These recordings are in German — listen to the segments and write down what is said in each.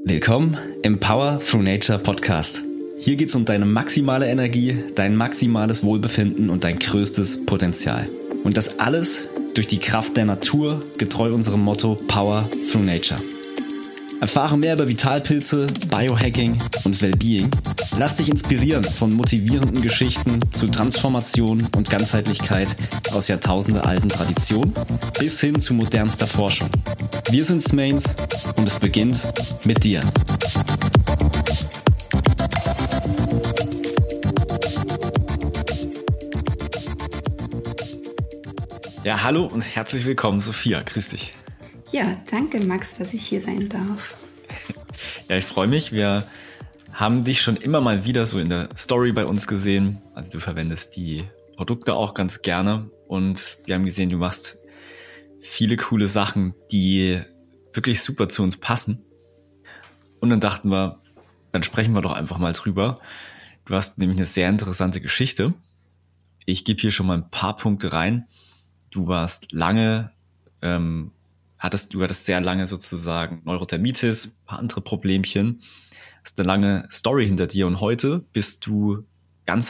Willkommen im Power Through Nature Podcast. Hier geht es um deine maximale Energie, dein maximales Wohlbefinden und dein größtes Potenzial. Und das alles durch die Kraft der Natur, getreu unserem Motto Power Through Nature. Erfahre mehr über Vitalpilze, Biohacking und Wellbeing. Lass dich inspirieren von motivierenden Geschichten zu Transformation und Ganzheitlichkeit aus jahrtausendealten Traditionen bis hin zu modernster Forschung. Wir sind Smains und es beginnt mit dir. Ja, hallo und herzlich willkommen, Sophia. Grüß dich. Ja, danke Max, dass ich hier sein darf. Ja, ich freue mich. Wir haben dich schon immer mal wieder so in der Story bei uns gesehen. Also du verwendest die Produkte auch ganz gerne und wir haben gesehen, du machst viele coole Sachen, die wirklich super zu uns passen. Und dann dachten wir, dann sprechen wir doch einfach mal drüber. Du hast nämlich eine sehr interessante Geschichte. Ich gebe hier schon mal ein paar Punkte rein. Du warst lange, du hattest sehr lange sozusagen Neurodermitis, ein paar andere Problemchen, hast eine lange Story hinter dir und heute bist du machst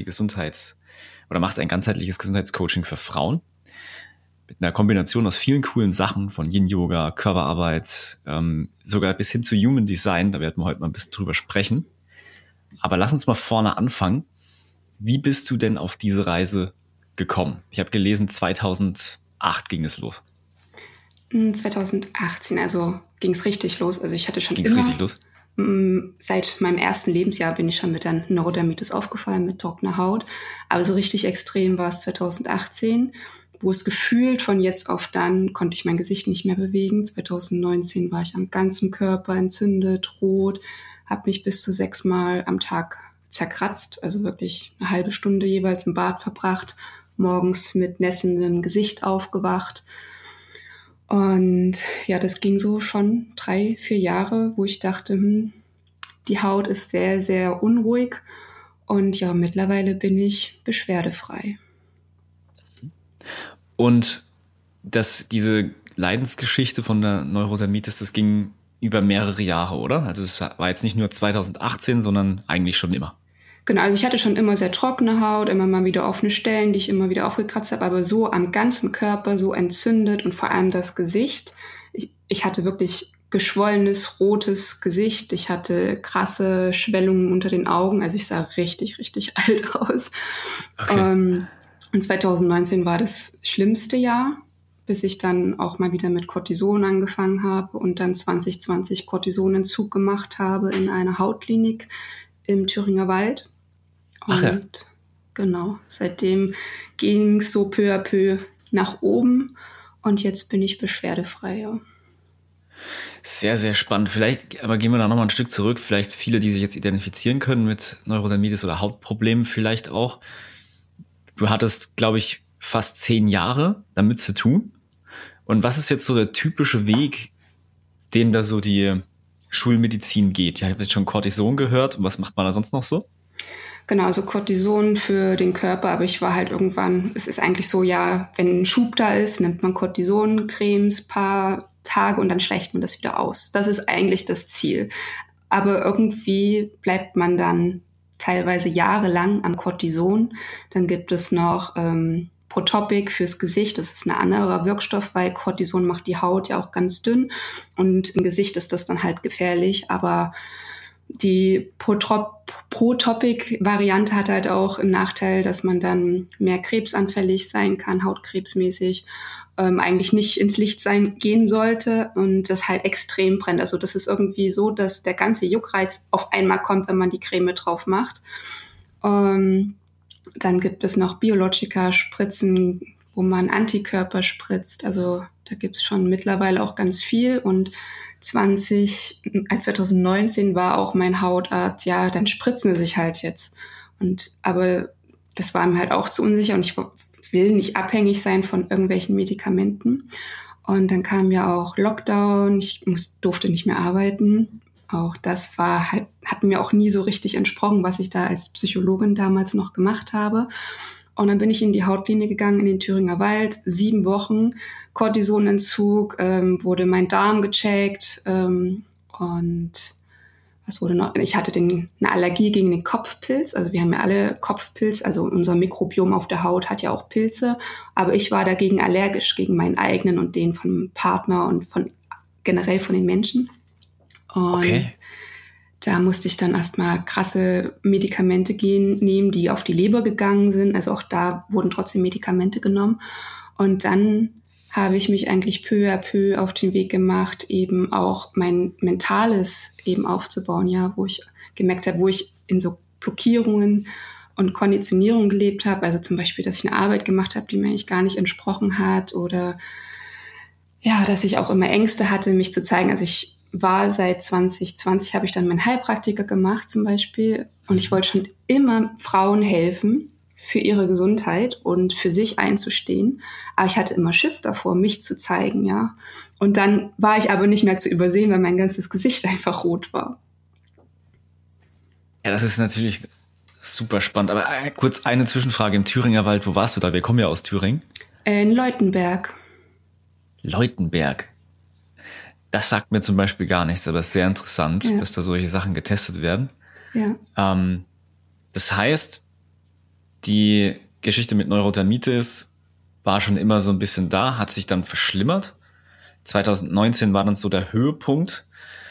ein ganzheitliches Gesundheitscoaching für Frauen mit einer Kombination aus vielen coolen Sachen von Yin-Yoga, Körperarbeit, sogar bis hin zu Human Design, da werden wir heute mal ein bisschen drüber sprechen. Aber lass uns mal vorne anfangen. Wie bist du denn auf diese Reise gekommen? Ich habe gelesen, 2008 ging es los. 2018, also ging es richtig los. Also ich hatte schon richtig los? Seit meinem ersten Lebensjahr bin ich schon mit der Neurodermitis aufgefallen, mit trockener Haut. Aber so richtig extrem war es 2018, wo es gefühlt von jetzt auf dann konnte ich mein Gesicht nicht mehr bewegen. 2019 war ich am ganzen Körper entzündet, rot, habe mich bis zu 6 Mal am Tag zerkratzt, also wirklich eine halbe Stunde jeweils im Bad verbracht, morgens mit nässendem Gesicht aufgewacht. Und ja, das ging so schon 3-4 Jahre, wo ich dachte, die Haut ist sehr, sehr unruhig. Und ja, mittlerweile bin ich beschwerdefrei. Und diese Leidensgeschichte von der Neurodermitis, das ging über mehrere Jahre, oder? Also es war jetzt nicht nur 2018, sondern eigentlich schon immer. Genau, also ich hatte schon immer sehr trockene Haut, immer mal wieder offene Stellen, die ich immer wieder aufgekratzt habe, aber so am ganzen Körper, so entzündet und vor allem das Gesicht. Ich hatte wirklich geschwollenes, rotes Gesicht. Ich hatte krasse Schwellungen unter den Augen, also ich sah richtig, richtig alt aus. Okay. Und 2019 war das schlimmste Jahr, bis ich dann auch mal wieder mit Cortison angefangen habe und dann 2020 Cortisonentzug gemacht habe in einer Hautklinik im Thüringer Wald. Und ja. Genau, seitdem ging es so peu à peu nach oben und jetzt bin ich beschwerdefrei. Ja. Sehr, sehr spannend. Vielleicht, aber gehen wir da nochmal ein Stück zurück. Vielleicht viele, die sich jetzt identifizieren können mit Neurodermitis oder Hautproblemen vielleicht auch. Du hattest, glaube ich, fast 10 Jahre damit zu tun. Und was ist jetzt so der typische Weg, den da so die Schulmedizin geht? Ja, ich habe jetzt schon Cortison gehört. Und was macht man da sonst noch so? Genau, also Cortison für den Körper, aber ich war halt irgendwann, es ist eigentlich so, ja, wenn ein Schub da ist, nimmt man Cortisoncremes paar Tage und dann schleicht man das wieder aus. Das ist eigentlich das Ziel. Aber irgendwie bleibt man dann teilweise jahrelang am Cortison. Dann gibt es noch Protopic fürs Gesicht. Das ist ein anderer Wirkstoff, weil Cortison macht die Haut ja auch ganz dünn. Und im Gesicht ist das dann halt gefährlich. Aber die Protopic-Variante hat halt auch einen Nachteil, dass man dann mehr krebsanfällig sein kann, hautkrebsmäßig, eigentlich nicht ins Licht gehen sollte und das halt extrem brennt. Also das ist irgendwie so, dass der ganze Juckreiz auf einmal kommt, wenn man die Creme drauf macht. Dann gibt es noch Biologika-Spritzen, wo man Antikörper spritzt. Also da gibt es schon mittlerweile auch ganz viel und 2019 war auch mein Hautarzt, ja, dann spritzen sie sich halt jetzt. Aber das war mir halt auch zu unsicher und ich will nicht abhängig sein von irgendwelchen Medikamenten. Und dann kam ja auch Lockdown, ich durfte nicht mehr arbeiten. Auch das hat mir auch nie so richtig entsprochen, was ich da als Psychologin damals noch gemacht habe. Und dann bin ich in die Hautklinik gegangen, in den Thüringer Wald, 7 Wochen, Cortisonentzug, wurde mein Darm gecheckt, Und was wurde noch? Ich hatte eine Allergie gegen den Kopfpilz. Also wir haben ja alle Kopfpilz. Also unser Mikrobiom auf der Haut hat ja auch Pilze. Aber ich war dagegen allergisch, gegen meinen eigenen und den von meinem Partner und generell von den Menschen. Und da musste ich dann erstmal krasse Medikamente nehmen, die auf die Leber gegangen sind. Also auch da wurden trotzdem Medikamente genommen. Und dann habe ich mich eigentlich peu à peu auf den Weg gemacht, eben auch mein Mentales eben aufzubauen, ja, wo ich gemerkt habe, wo ich in so Blockierungen und Konditionierung gelebt habe. Also zum Beispiel, dass ich eine Arbeit gemacht habe, die mir eigentlich gar nicht entsprochen hat, oder ja, dass ich auch immer Ängste hatte, mich zu zeigen. Also ich war seit 2020, habe ich dann meinen Heilpraktiker gemacht zum Beispiel, und ich wollte schon immer Frauen helfen, für ihre Gesundheit und für sich einzustehen. Aber ich hatte immer Schiss davor, mich zu zeigen, ja. Und dann war ich aber nicht mehr zu übersehen, weil mein ganzes Gesicht einfach rot war. Ja, das ist natürlich super spannend. Aber kurz eine Zwischenfrage. Im Thüringer Wald, wo warst du da? Wir kommen ja aus Thüringen. In Leutenberg. Leutenberg. Das sagt mir zum Beispiel gar nichts, aber es ist sehr interessant, Ja. dass da solche Sachen getestet werden. Ja. Das heißt, die Geschichte mit Neurodermitis war schon immer so ein bisschen da, hat sich dann verschlimmert. 2019 war dann so der Höhepunkt.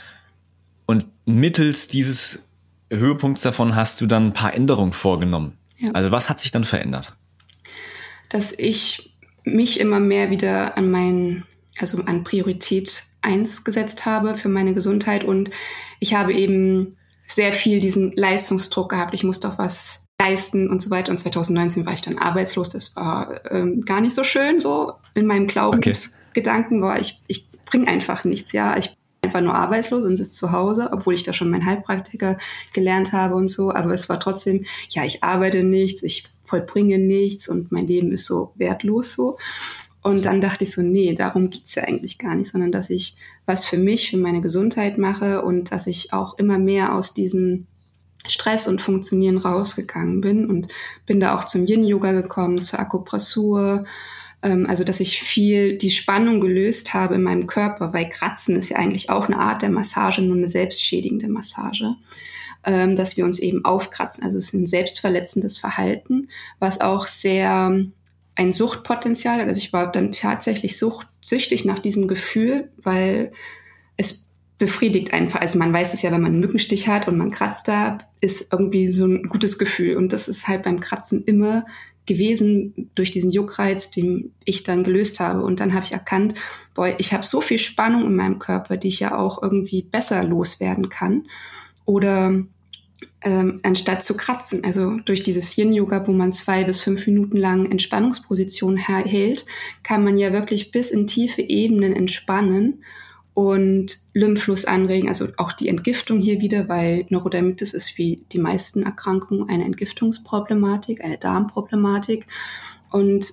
Und mittels dieses Höhepunkts davon hast du dann ein paar Änderungen vorgenommen. Ja. Also was hat sich dann verändert? Dass ich mich immer mehr wieder an Priorität 1 gesetzt habe für meine Gesundheit. Und ich habe eben sehr viel diesen Leistungsdruck gehabt. Ich musste auch was leisten und so weiter. Und 2019 war ich dann arbeitslos. Das war gar nicht so schön, so in meinem Glaubensgedanken war ich bringe einfach nichts, ja. Ich bin einfach nur arbeitslos und sitze zu Hause, obwohl ich da schon meinen Heilpraktiker gelernt habe und so. Aber es war trotzdem, ja, ich arbeite nichts, ich vollbringe nichts und mein Leben ist so wertlos so. Und dann dachte ich so, nee, darum geht's ja eigentlich gar nicht, sondern dass ich was für mich, für meine Gesundheit mache und dass ich auch immer mehr aus diesem Stress und Funktionieren rausgegangen bin und bin da auch zum Yin-Yoga gekommen, zur Akupressur, also dass ich viel die Spannung gelöst habe in meinem Körper, weil Kratzen ist ja eigentlich auch eine Art der Massage, nur eine selbstschädigende Massage, dass wir uns eben aufkratzen. Also es ist ein selbstverletzendes Verhalten, was auch sehr ein Suchtpotenzial hat. Also ich war dann tatsächlich süchtig nach diesem Gefühl, weil es befriedigt einfach. Also man weiß es ja, wenn man einen Mückenstich hat und man kratzt da, ist irgendwie so ein gutes Gefühl. Und das ist halt beim Kratzen immer gewesen durch diesen Juckreiz, den ich dann gelöst habe. Und dann habe ich erkannt, boah, ich habe so viel Spannung in meinem Körper, die ich ja auch irgendwie besser loswerden kann. Oder anstatt zu kratzen. Also durch dieses Yin-Yoga, wo man 2 bis 5 Minuten lang Entspannungsposition hält, kann man ja wirklich bis in tiefe Ebenen entspannen und Lymphfluss anregen, also auch die Entgiftung hier wieder, weil Neurodermitis ist wie die meisten Erkrankungen eine Entgiftungsproblematik, eine Darmproblematik. Und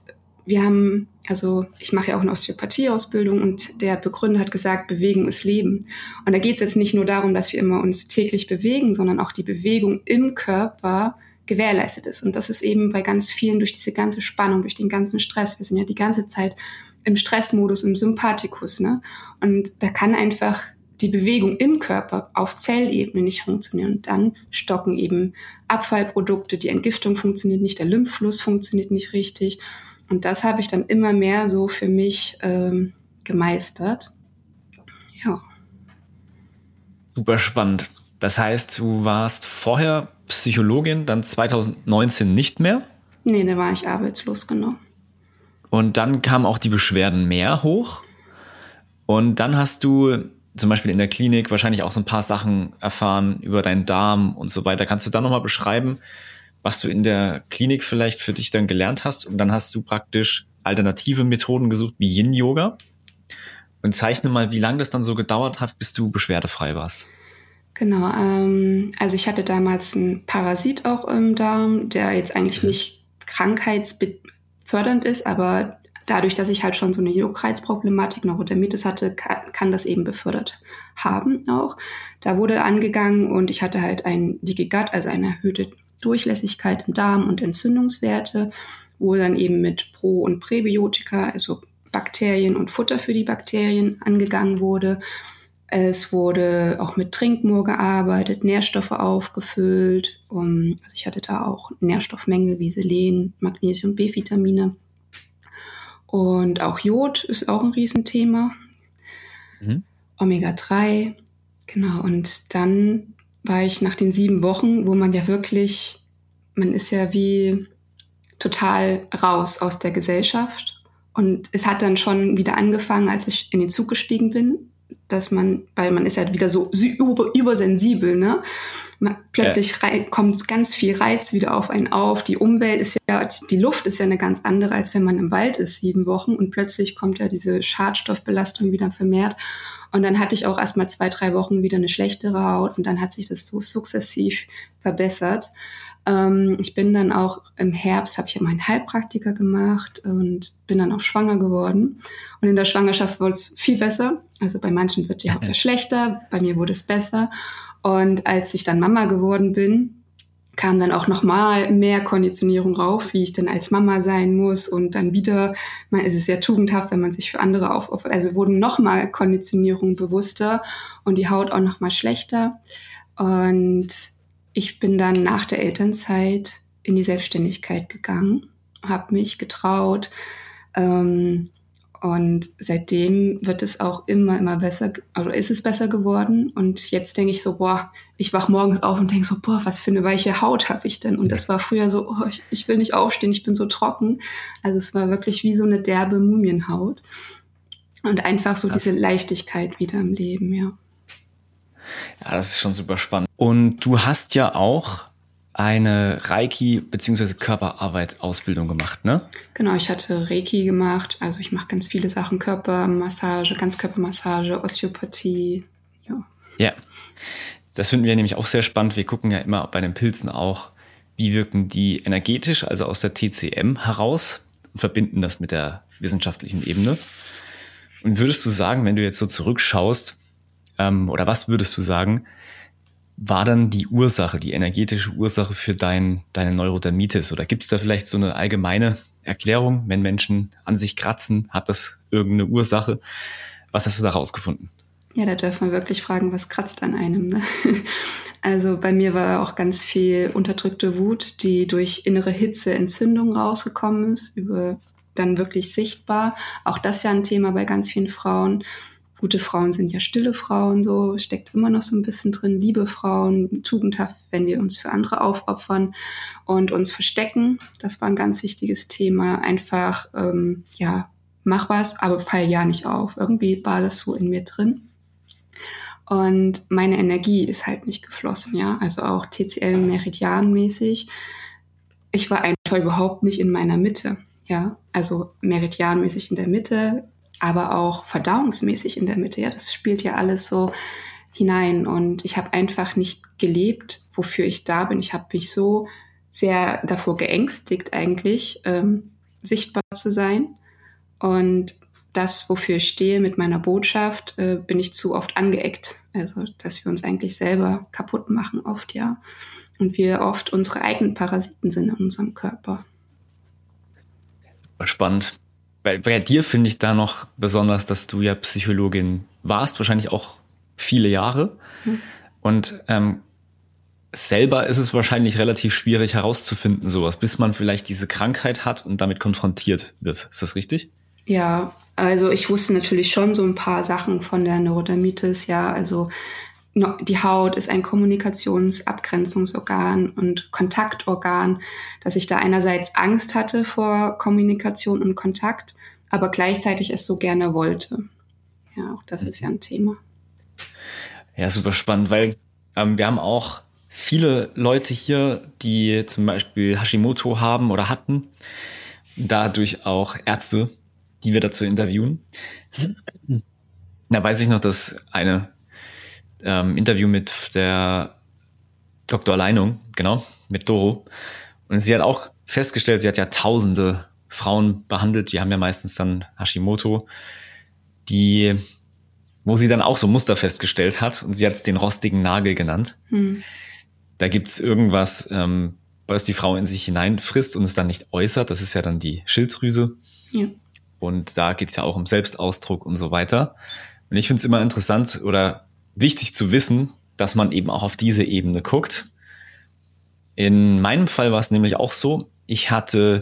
ich mache ja auch eine Osteopathieausbildung und der Begründer hat gesagt, Bewegung ist Leben. Und da geht es jetzt nicht nur darum, dass wir immer uns täglich bewegen, sondern auch die Bewegung im Körper gewährleistet ist. Und das ist eben bei ganz vielen durch diese ganze Spannung, durch den ganzen Stress. Wir sind ja die ganze Zeit im Stressmodus, im Sympathikus, ne? Und da kann einfach die Bewegung im Körper auf Zellebene nicht funktionieren. Und dann stocken eben Abfallprodukte, die Entgiftung funktioniert nicht, der Lymphfluss funktioniert nicht richtig. Und das habe ich dann immer mehr so für mich gemeistert. Ja. Super spannend. Das heißt, du warst vorher Psychologin, dann 2019 nicht mehr? Nee, da war ich arbeitslos, genau. Und dann kamen auch die Beschwerden mehr hoch. Und dann hast du zum Beispiel in der Klinik wahrscheinlich auch so ein paar Sachen erfahren über deinen Darm und so weiter. Kannst du da nochmal beschreiben, was du in der Klinik vielleicht für dich dann gelernt hast? Und dann hast du praktisch alternative Methoden gesucht, wie Yin-Yoga. Und zeichne mal, wie lange das dann so gedauert hat, bis du beschwerdefrei warst. Genau, also ich hatte damals einen Parasit auch im Darm, der jetzt eigentlich nicht krankheitsfördernd ist, aber dadurch, dass ich halt schon so eine Juckreizproblematik, Neurodermitis hatte, kann das eben befördert haben auch. Da wurde angegangen und ich hatte halt ein Leaky Gut, also eine erhöhte Durchlässigkeit im Darm und Entzündungswerte, wo dann eben mit Pro- und Präbiotika, also Bakterien und Futter für die Bakterien angegangen wurde. Es wurde auch mit Trinkmoor gearbeitet, Nährstoffe aufgefüllt. Also ich hatte da auch Nährstoffmängel wie Selen, Magnesium, B-Vitamine. Und auch Jod ist auch ein Riesenthema. Omega-3. Genau, und dann war ich nach den 7 Wochen, wo man ja wirklich, man ist ja wie total raus aus der Gesellschaft. Und es hat dann schon wieder angefangen, als ich in den Zug gestiegen bin, weil man ist ja wieder so übersensibel, ne? Plötzlich kommt ganz viel Reiz wieder auf einen auf. Die Umwelt ist ja, die Luft ist ja eine ganz andere, als wenn man im Wald ist 7 Wochen. Und plötzlich kommt ja diese Schadstoffbelastung wieder vermehrt. Und dann hatte ich auch erst mal 2, 3 Wochen wieder eine schlechtere Haut. Und dann hat sich das so sukzessiv verbessert. Ich bin dann auch im Herbst, habe ich ja meinen Heilpraktiker gemacht und bin dann auch schwanger geworden. Und in der Schwangerschaft wurde es viel besser. Also bei manchen wird die Haut ja schlechter, bei mir wurde es besser. Und als ich dann Mama geworden bin, kam dann auch nochmal mehr Konditionierung rauf, wie ich denn als Mama sein muss. Und dann wieder, es ist ja tugendhaft, wenn man sich für andere aufopfert. Also wurden nochmal Konditionierung bewusster und die Haut auch nochmal schlechter. Und ich bin dann nach der Elternzeit in die Selbstständigkeit gegangen, habe mich getraut. Und seitdem wird es auch immer besser, also ist es besser geworden. Und jetzt denke ich so, ich wach morgens auf und denke so, was für eine weiche Haut habe ich denn? Und das war früher so, ich will nicht aufstehen, ich bin so trocken. Also es war wirklich wie so eine derbe Mumienhaut. Und einfach so diese Leichtigkeit wieder im Leben, ja. Ja, das ist schon super spannend. Und du hast ja auch eine Reiki- bzw. Körperarbeit-Ausbildung gemacht, ne? Genau, ich hatte Reiki gemacht. Also ich mache ganz viele Sachen, Körpermassage, Ganzkörpermassage, Osteopathie, ja. Ja, das finden wir nämlich auch sehr spannend. Wir gucken ja immer bei den Pilzen auch, wie wirken die energetisch, also aus der TCM heraus, und verbinden das mit der wissenschaftlichen Ebene. Und würdest du sagen, wenn du jetzt so zurückschaust, oder was würdest du sagen, war dann die Ursache, die energetische Ursache für deine Neurodermitis? Oder gibt es da vielleicht so eine allgemeine Erklärung, wenn Menschen an sich kratzen, hat das irgendeine Ursache? Was hast du da rausgefunden? Ja, da darf man wirklich fragen, was kratzt an einem, ne? Also bei mir war auch ganz viel unterdrückte Wut, die durch innere Hitze, Entzündung rausgekommen ist, dann wirklich sichtbar. Auch das ist ja ein Thema bei ganz vielen Frauen. Gute Frauen sind ja stille Frauen, so steckt immer noch so ein bisschen drin. Liebe Frauen, tugendhaft, wenn wir uns für andere aufopfern und uns verstecken. Das war ein ganz wichtiges Thema. Einfach, mach was, aber fall ja nicht auf. Irgendwie war das so in mir drin. Und meine Energie ist halt nicht geflossen, ja. Also auch TCL-Meridianmäßig. Ich war einfach überhaupt nicht in meiner Mitte, ja. Also meridianmäßig in der Mitte, aber auch verdauungsmäßig in der Mitte. Ja, das spielt ja alles so hinein. Und ich habe einfach nicht gelebt, wofür ich da bin. Ich habe mich so sehr davor geängstigt eigentlich, sichtbar zu sein. Und das, wofür ich stehe mit meiner Botschaft, bin ich zu oft angeeckt. Also, dass wir uns eigentlich selber kaputt machen oft, ja. Und wir oft unsere eigenen Parasiten sind in unserem Körper. Spannend. Bei dir finde ich da noch besonders, dass du ja Psychologin warst, wahrscheinlich auch viele Jahre. Und selber ist es wahrscheinlich relativ schwierig herauszufinden, sowas, bis man vielleicht diese Krankheit hat und damit konfrontiert wird. Ist das richtig? Ja, also ich wusste natürlich schon so ein paar Sachen von der Neurodermitis, ja, also die Haut ist ein Kommunikationsabgrenzungsorgan und Kontaktorgan, dass ich da einerseits Angst hatte vor Kommunikation und Kontakt, aber gleichzeitig es so gerne wollte. Ja, auch das ist ja ein Thema. Ja, super spannend, weil wir haben auch viele Leute hier, die zum Beispiel Hashimoto haben oder hatten, dadurch auch Ärzte, die wir dazu interviewen. Da weiß ich noch, dass eine Interview mit der Dr. Leinung, genau, mit Doro. Und sie hat auch festgestellt, sie hat ja tausende Frauen behandelt, die haben ja meistens dann Hashimoto, wo sie dann auch so Muster festgestellt hat und sie hat es den rostigen Nagel genannt. Da gibt es irgendwas, was die Frau in sich hineinfrisst und es dann nicht äußert. Das ist ja dann die Schilddrüse. Ja. Und da geht es ja auch um Selbstausdruck und so weiter. Und ich finde es immer interessant oder wichtig zu wissen, dass man eben auch auf diese Ebene guckt. In meinem Fall war es nämlich auch so, ich hatte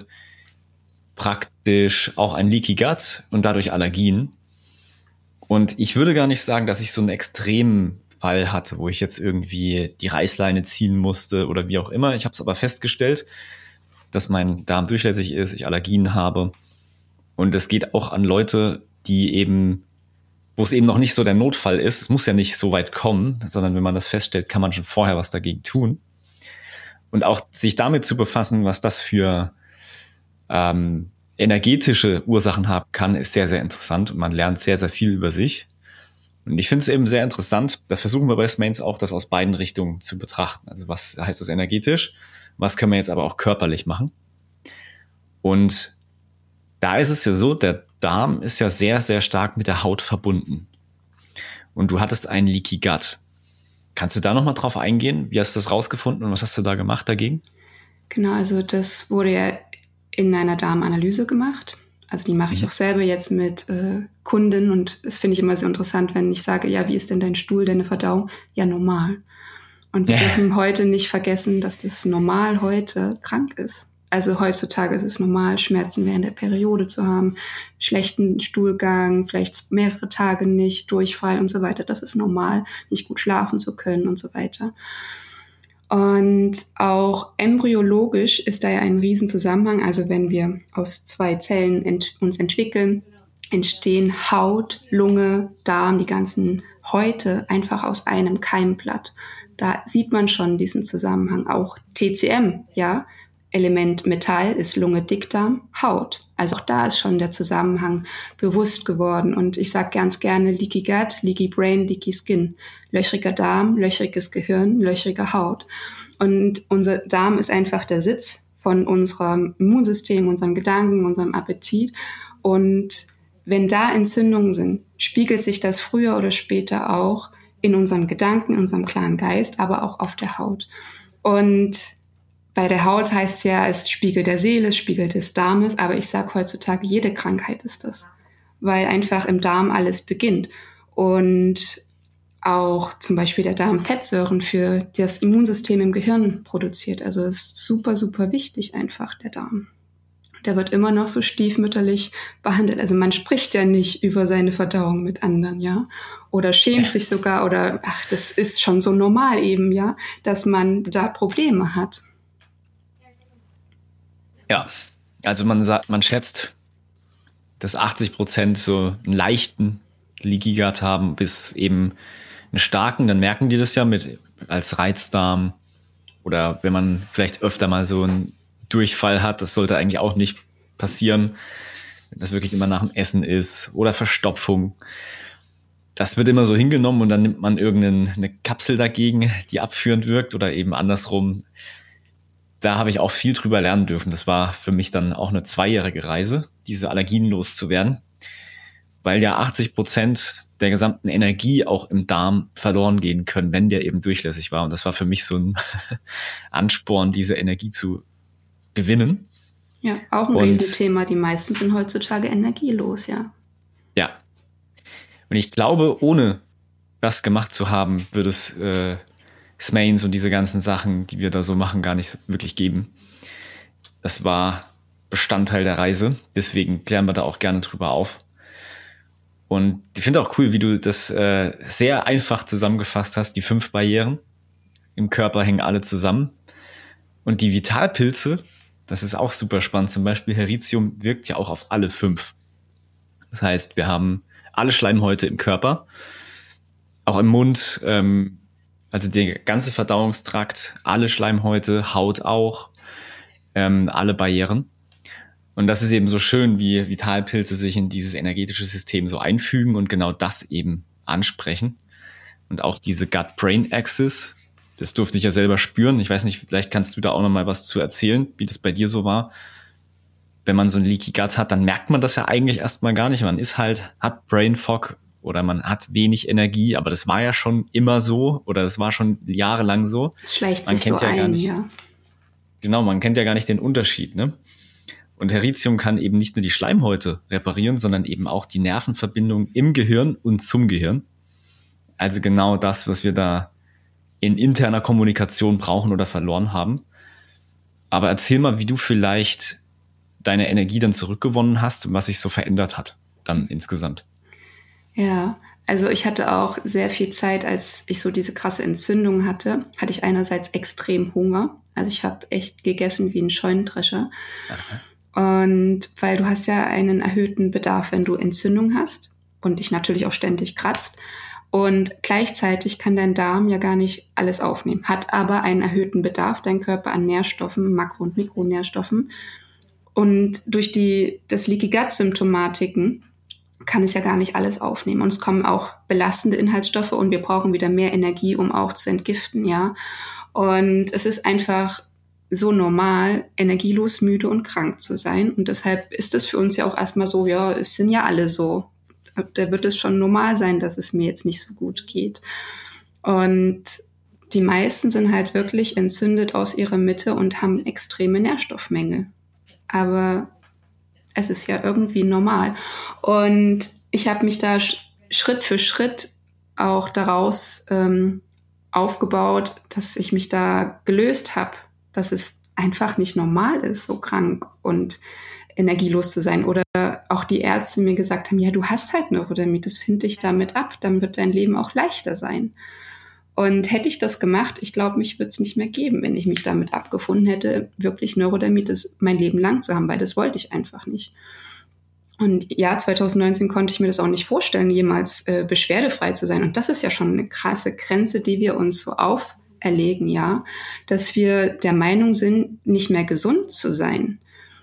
praktisch auch ein Leaky Gut und dadurch Allergien. Und ich würde gar nicht sagen, dass ich so einen extremen Fall hatte, wo ich jetzt irgendwie die Reißleine ziehen musste oder wie auch immer. Ich habe es aber festgestellt, dass mein Darm durchlässig ist, ich Allergien habe. Und es geht auch an Leute, die eben, wo es eben noch nicht so der Notfall ist. Es muss ja nicht so weit kommen, sondern wenn man das feststellt, kann man schon vorher was dagegen tun. Und auch sich damit zu befassen, was das für energetische Ursachen haben kann, ist sehr, sehr interessant. Und man lernt sehr, sehr viel über sich. Und ich finde es eben sehr interessant, das versuchen wir bei Smains auch, das aus beiden Richtungen zu betrachten. Also was heißt das energetisch? Was können wir jetzt aber auch körperlich machen? Und da ist es ja so, der Darm ist ja sehr, sehr stark mit der Haut verbunden. Und du hattest einen Leaky Gut. Kannst du da nochmal drauf eingehen? Wie hast du das rausgefunden und was hast du da gemacht dagegen? Genau, also das wurde ja in einer Darmanalyse gemacht. Also die mache ich auch selber jetzt mit Kunden und das finde ich immer sehr interessant, wenn ich sage, ja, wie ist denn dein Stuhl, deine Verdauung? Ja, normal. Und wir dürfen heute nicht vergessen, dass das normal heute krank ist. Also heutzutage ist es normal, Schmerzen während der Periode zu haben, schlechten Stuhlgang, vielleicht mehrere Tage nicht, Durchfall und so weiter. Das ist normal, nicht gut schlafen zu können und so weiter. Und auch embryologisch ist da ja ein Riesenzusammenhang. Also wenn wir aus 2 Zellen uns entwickeln, entstehen Haut, Lunge, Darm, die ganzen Häute einfach aus einem Keimblatt. Da sieht man schon diesen Zusammenhang. Auch TCM, ja, Element Metall ist Lunge, Dickdarm, Haut. Also auch da ist schon der Zusammenhang bewusst geworden. Und ich sage ganz gerne Leaky Gut, Leaky Brain, Leaky Skin. Löchriger Darm, löchriges Gehirn, löchrige Haut. Und unser Darm ist einfach der Sitz von unserem Immunsystem, unserem Gedanken, unserem Appetit. Und wenn da Entzündungen sind, spiegelt sich das früher oder später auch in unseren Gedanken, in unserem klaren Geist, aber auch auf der Haut. Und bei der Haut heißt es ja, es Spiegel der Seele, es Spiegel des Darmes, aber ich sage heutzutage, jede Krankheit ist das, weil einfach im Darm alles beginnt. Und auch zum Beispiel der Darm Fettsäuren für das Immunsystem im Gehirn produziert. Also ist super, super wichtig einfach, der Darm. Der wird immer noch so stiefmütterlich behandelt. Also man spricht ja nicht über seine Verdauung mit anderen, ja. Oder schämt sich sogar oder, das ist schon so normal eben, ja, dass man da Probleme hat. Ja, also man schätzt, dass 80% so einen leichten Leaky Gut haben, bis eben einen starken, dann merken die das ja mit als Reizdarm oder wenn man vielleicht öfter mal so einen Durchfall hat, das sollte eigentlich auch nicht passieren, wenn das wirklich immer nach dem Essen ist oder Verstopfung. Das wird immer so hingenommen und dann nimmt man irgendeine Kapsel dagegen, die abführend wirkt oder eben andersrum. Da habe ich auch viel drüber lernen dürfen. Das war für mich dann auch eine 2-jährige Reise, diese Allergien loszuwerden, weil ja 80% der gesamten Energie auch im Darm verloren gehen können, wenn der eben durchlässig war. Und das war für mich so ein Ansporn, diese Energie zu gewinnen. Ja, auch ein Riesenthema. Die meisten sind heutzutage energielos, ja. Ja. Und ich glaube, ohne das gemacht zu haben, würde es Smains und diese ganzen Sachen, die wir da so machen, gar nicht wirklich geben. Das war Bestandteil der Reise. Deswegen klären wir da auch gerne drüber auf. Und ich finde auch cool, wie du das sehr einfach zusammengefasst hast. Die 5 Barrieren im Körper hängen alle zusammen. Und die Vitalpilze, das ist auch super spannend. Zum Beispiel Heritium wirkt ja auch auf alle 5. Das heißt, wir haben alle Schleimhäute im Körper, auch im Mund, also der ganze Verdauungstrakt, alle Schleimhäute, Haut auch, alle Barrieren. Und das ist eben so schön, wie Vitalpilze sich in dieses energetische System so einfügen und genau das eben ansprechen. Und auch diese Gut-Brain-Axis, das durfte ich ja selber spüren. Ich weiß nicht, vielleicht kannst du da auch noch mal was zu erzählen, wie das bei dir so war. Wenn man so ein Leaky Gut hat, dann merkt man das ja eigentlich erstmal gar nicht. Man hat Brain Fog oder man hat wenig Energie, aber das war ja schon immer so oder das war schon jahrelang so. Es schleicht man sich kennt so ja ein, gar nicht, ja. Genau, man kennt ja gar nicht den Unterschied, ne? Und Heritium kann eben nicht nur die Schleimhäute reparieren, sondern eben auch die Nervenverbindung im Gehirn und zum Gehirn. Also genau das, was wir da in interner Kommunikation brauchen oder verloren haben. Aber erzähl mal, wie du vielleicht deine Energie dann zurückgewonnen hast und was sich so verändert hat dann insgesamt. Ja, also ich hatte auch sehr viel Zeit, als ich so diese krasse Entzündung hatte ich einerseits extrem Hunger. Also ich habe echt gegessen wie ein Scheunendrescher. Und weil du hast ja einen erhöhten Bedarf, wenn du Entzündung hast und dich natürlich auch ständig kratzt. Und gleichzeitig kann dein Darm ja gar nicht alles aufnehmen, hat aber einen erhöhten Bedarf, dein Körper, an Nährstoffen, Makro- und Mikronährstoffen. Und durch das Leaky Gut-Symptomatiken kann es ja gar nicht alles aufnehmen. Und es kommen auch belastende Inhaltsstoffe und wir brauchen wieder mehr Energie, um auch zu entgiften, ja. Und es ist einfach so normal, energielos, müde und krank zu sein. Und deshalb ist es für uns ja auch erstmal so, ja, es sind ja alle so. Da wird es schon normal sein, dass es mir jetzt nicht so gut geht. Und die meisten sind halt wirklich entzündet aus ihrer Mitte und haben extreme Nährstoffmängel. Aber es ist ja irgendwie normal. Und ich habe mich da Schritt für Schritt auch daraus aufgebaut, dass ich mich da gelöst habe, dass es einfach nicht normal ist, so krank und energielos zu sein. Oder auch die Ärzte mir gesagt haben, ja, du hast halt Neurodermitis, find dich damit ab, dann wird dein Leben auch leichter sein. Und hätte ich das gemacht, ich glaube, mich würde es nicht mehr geben, wenn ich mich damit abgefunden hätte, wirklich Neurodermitis mein Leben lang zu haben, weil das wollte ich einfach nicht. Und ja, 2019 konnte ich mir das auch nicht vorstellen, jemals beschwerdefrei zu sein. Und das ist ja schon eine krasse Grenze, die wir uns so auferlegen, ja, dass wir der Meinung sind, nicht mehr gesund zu sein.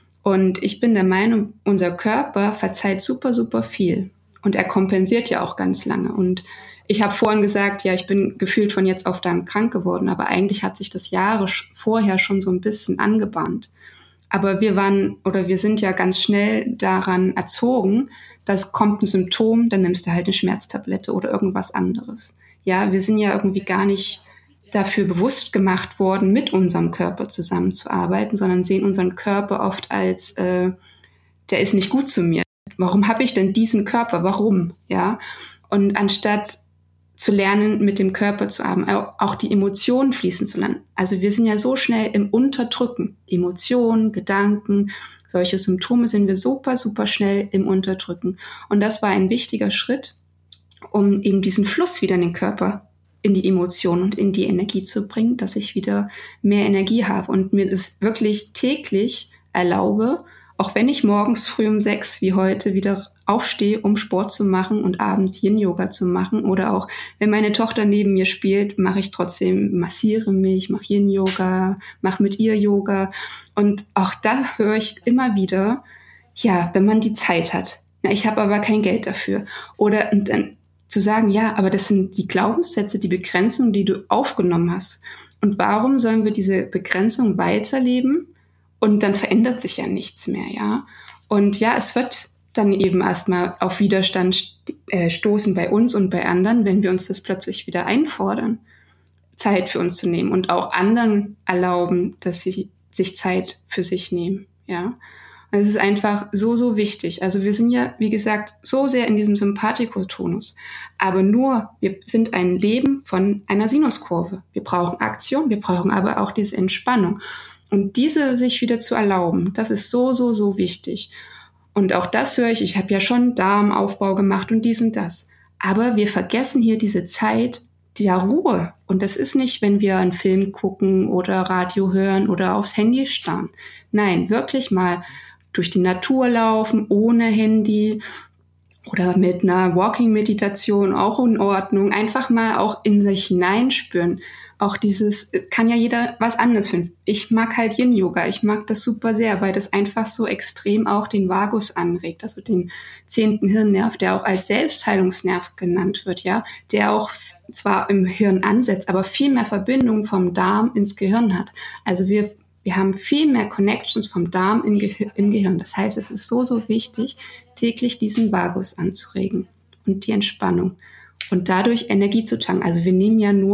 Und ich bin der Meinung, unser Körper verzeiht super, super viel. Und er kompensiert ja auch ganz lange. Und ich habe vorhin gesagt, ja, ich bin gefühlt von jetzt auf dann krank geworden. Aber eigentlich hat sich das Jahre vorher schon so ein bisschen angebahnt. Aber wir sind ja ganz schnell daran erzogen, dass kommt ein Symptom, dann nimmst du halt eine Schmerztablette oder irgendwas anderes. Ja, wir sind ja irgendwie gar nicht dafür bewusst gemacht worden, mit unserem Körper zusammenzuarbeiten, sondern sehen unseren Körper oft als, der ist nicht gut zu mir. Warum habe ich denn diesen Körper? Warum? Ja. Und anstatt zu lernen, mit dem Körper zu arbeiten, auch die Emotionen fließen zu lernen. Also wir sind ja so schnell im Unterdrücken. Emotionen, Gedanken, solche Symptome sind wir super, super schnell im Unterdrücken. Und das war ein wichtiger Schritt, um eben diesen Fluss wieder in den Körper, in die Emotionen und in die Energie zu bringen, dass ich wieder mehr Energie habe und mir das wirklich täglich erlaube, auch wenn ich morgens früh um 6 wie heute wieder aufstehe, um Sport zu machen und abends Yin-Yoga zu machen. Oder auch, wenn meine Tochter neben mir spielt, massiere mich, mache Yin-Yoga, mache mit ihr Yoga. Und auch da höre ich immer wieder, ja, wenn man die Zeit hat. Ja, ich habe aber kein Geld dafür. Oder und dann zu sagen, ja, aber das sind die Glaubenssätze, die Begrenzungen, die du aufgenommen hast. Und warum sollen wir diese Begrenzung weiterleben? Und dann verändert sich ja nichts mehr, ja. Und ja, es wird dann eben erstmal auf Widerstand stoßen bei uns und bei anderen, wenn wir uns das plötzlich wieder einfordern, Zeit für uns zu nehmen und auch anderen erlauben, dass sie sich Zeit für sich nehmen, ja. Und es ist einfach so, so wichtig. Also wir sind ja, wie gesagt, so sehr in diesem Sympathikotonus. Aber wir sind ein Leben von einer Sinuskurve. Wir brauchen Aktion, wir brauchen aber auch diese Entspannung. Und diese sich wieder zu erlauben, das ist so, so, so wichtig. Und auch das höre ich habe ja schon Darmaufbau gemacht und dies und das. Aber wir vergessen hier diese Zeit der Ruhe. Und das ist nicht, wenn wir einen Film gucken oder Radio hören oder aufs Handy starren. Nein, wirklich mal durch die Natur laufen, ohne Handy oder mit einer Walking-Meditation, auch in Ordnung. Einfach mal auch in sich hineinspüren. Auch kann ja jeder was anderes finden. Ich mag halt Yin-Yoga. Ich mag das super sehr, weil das einfach so extrem auch den Vagus anregt, also den 10. Hirnnerv, der auch als Selbstheilungsnerv genannt wird, ja, der auch zwar im Hirn ansetzt, aber viel mehr Verbindung vom Darm ins Gehirn hat. Also wir haben viel mehr Connections vom Darm im Gehirn. Das heißt, es ist so, so wichtig, täglich diesen Vagus anzuregen und die Entspannung und dadurch Energie zu tanken. Also wir nehmen ja nur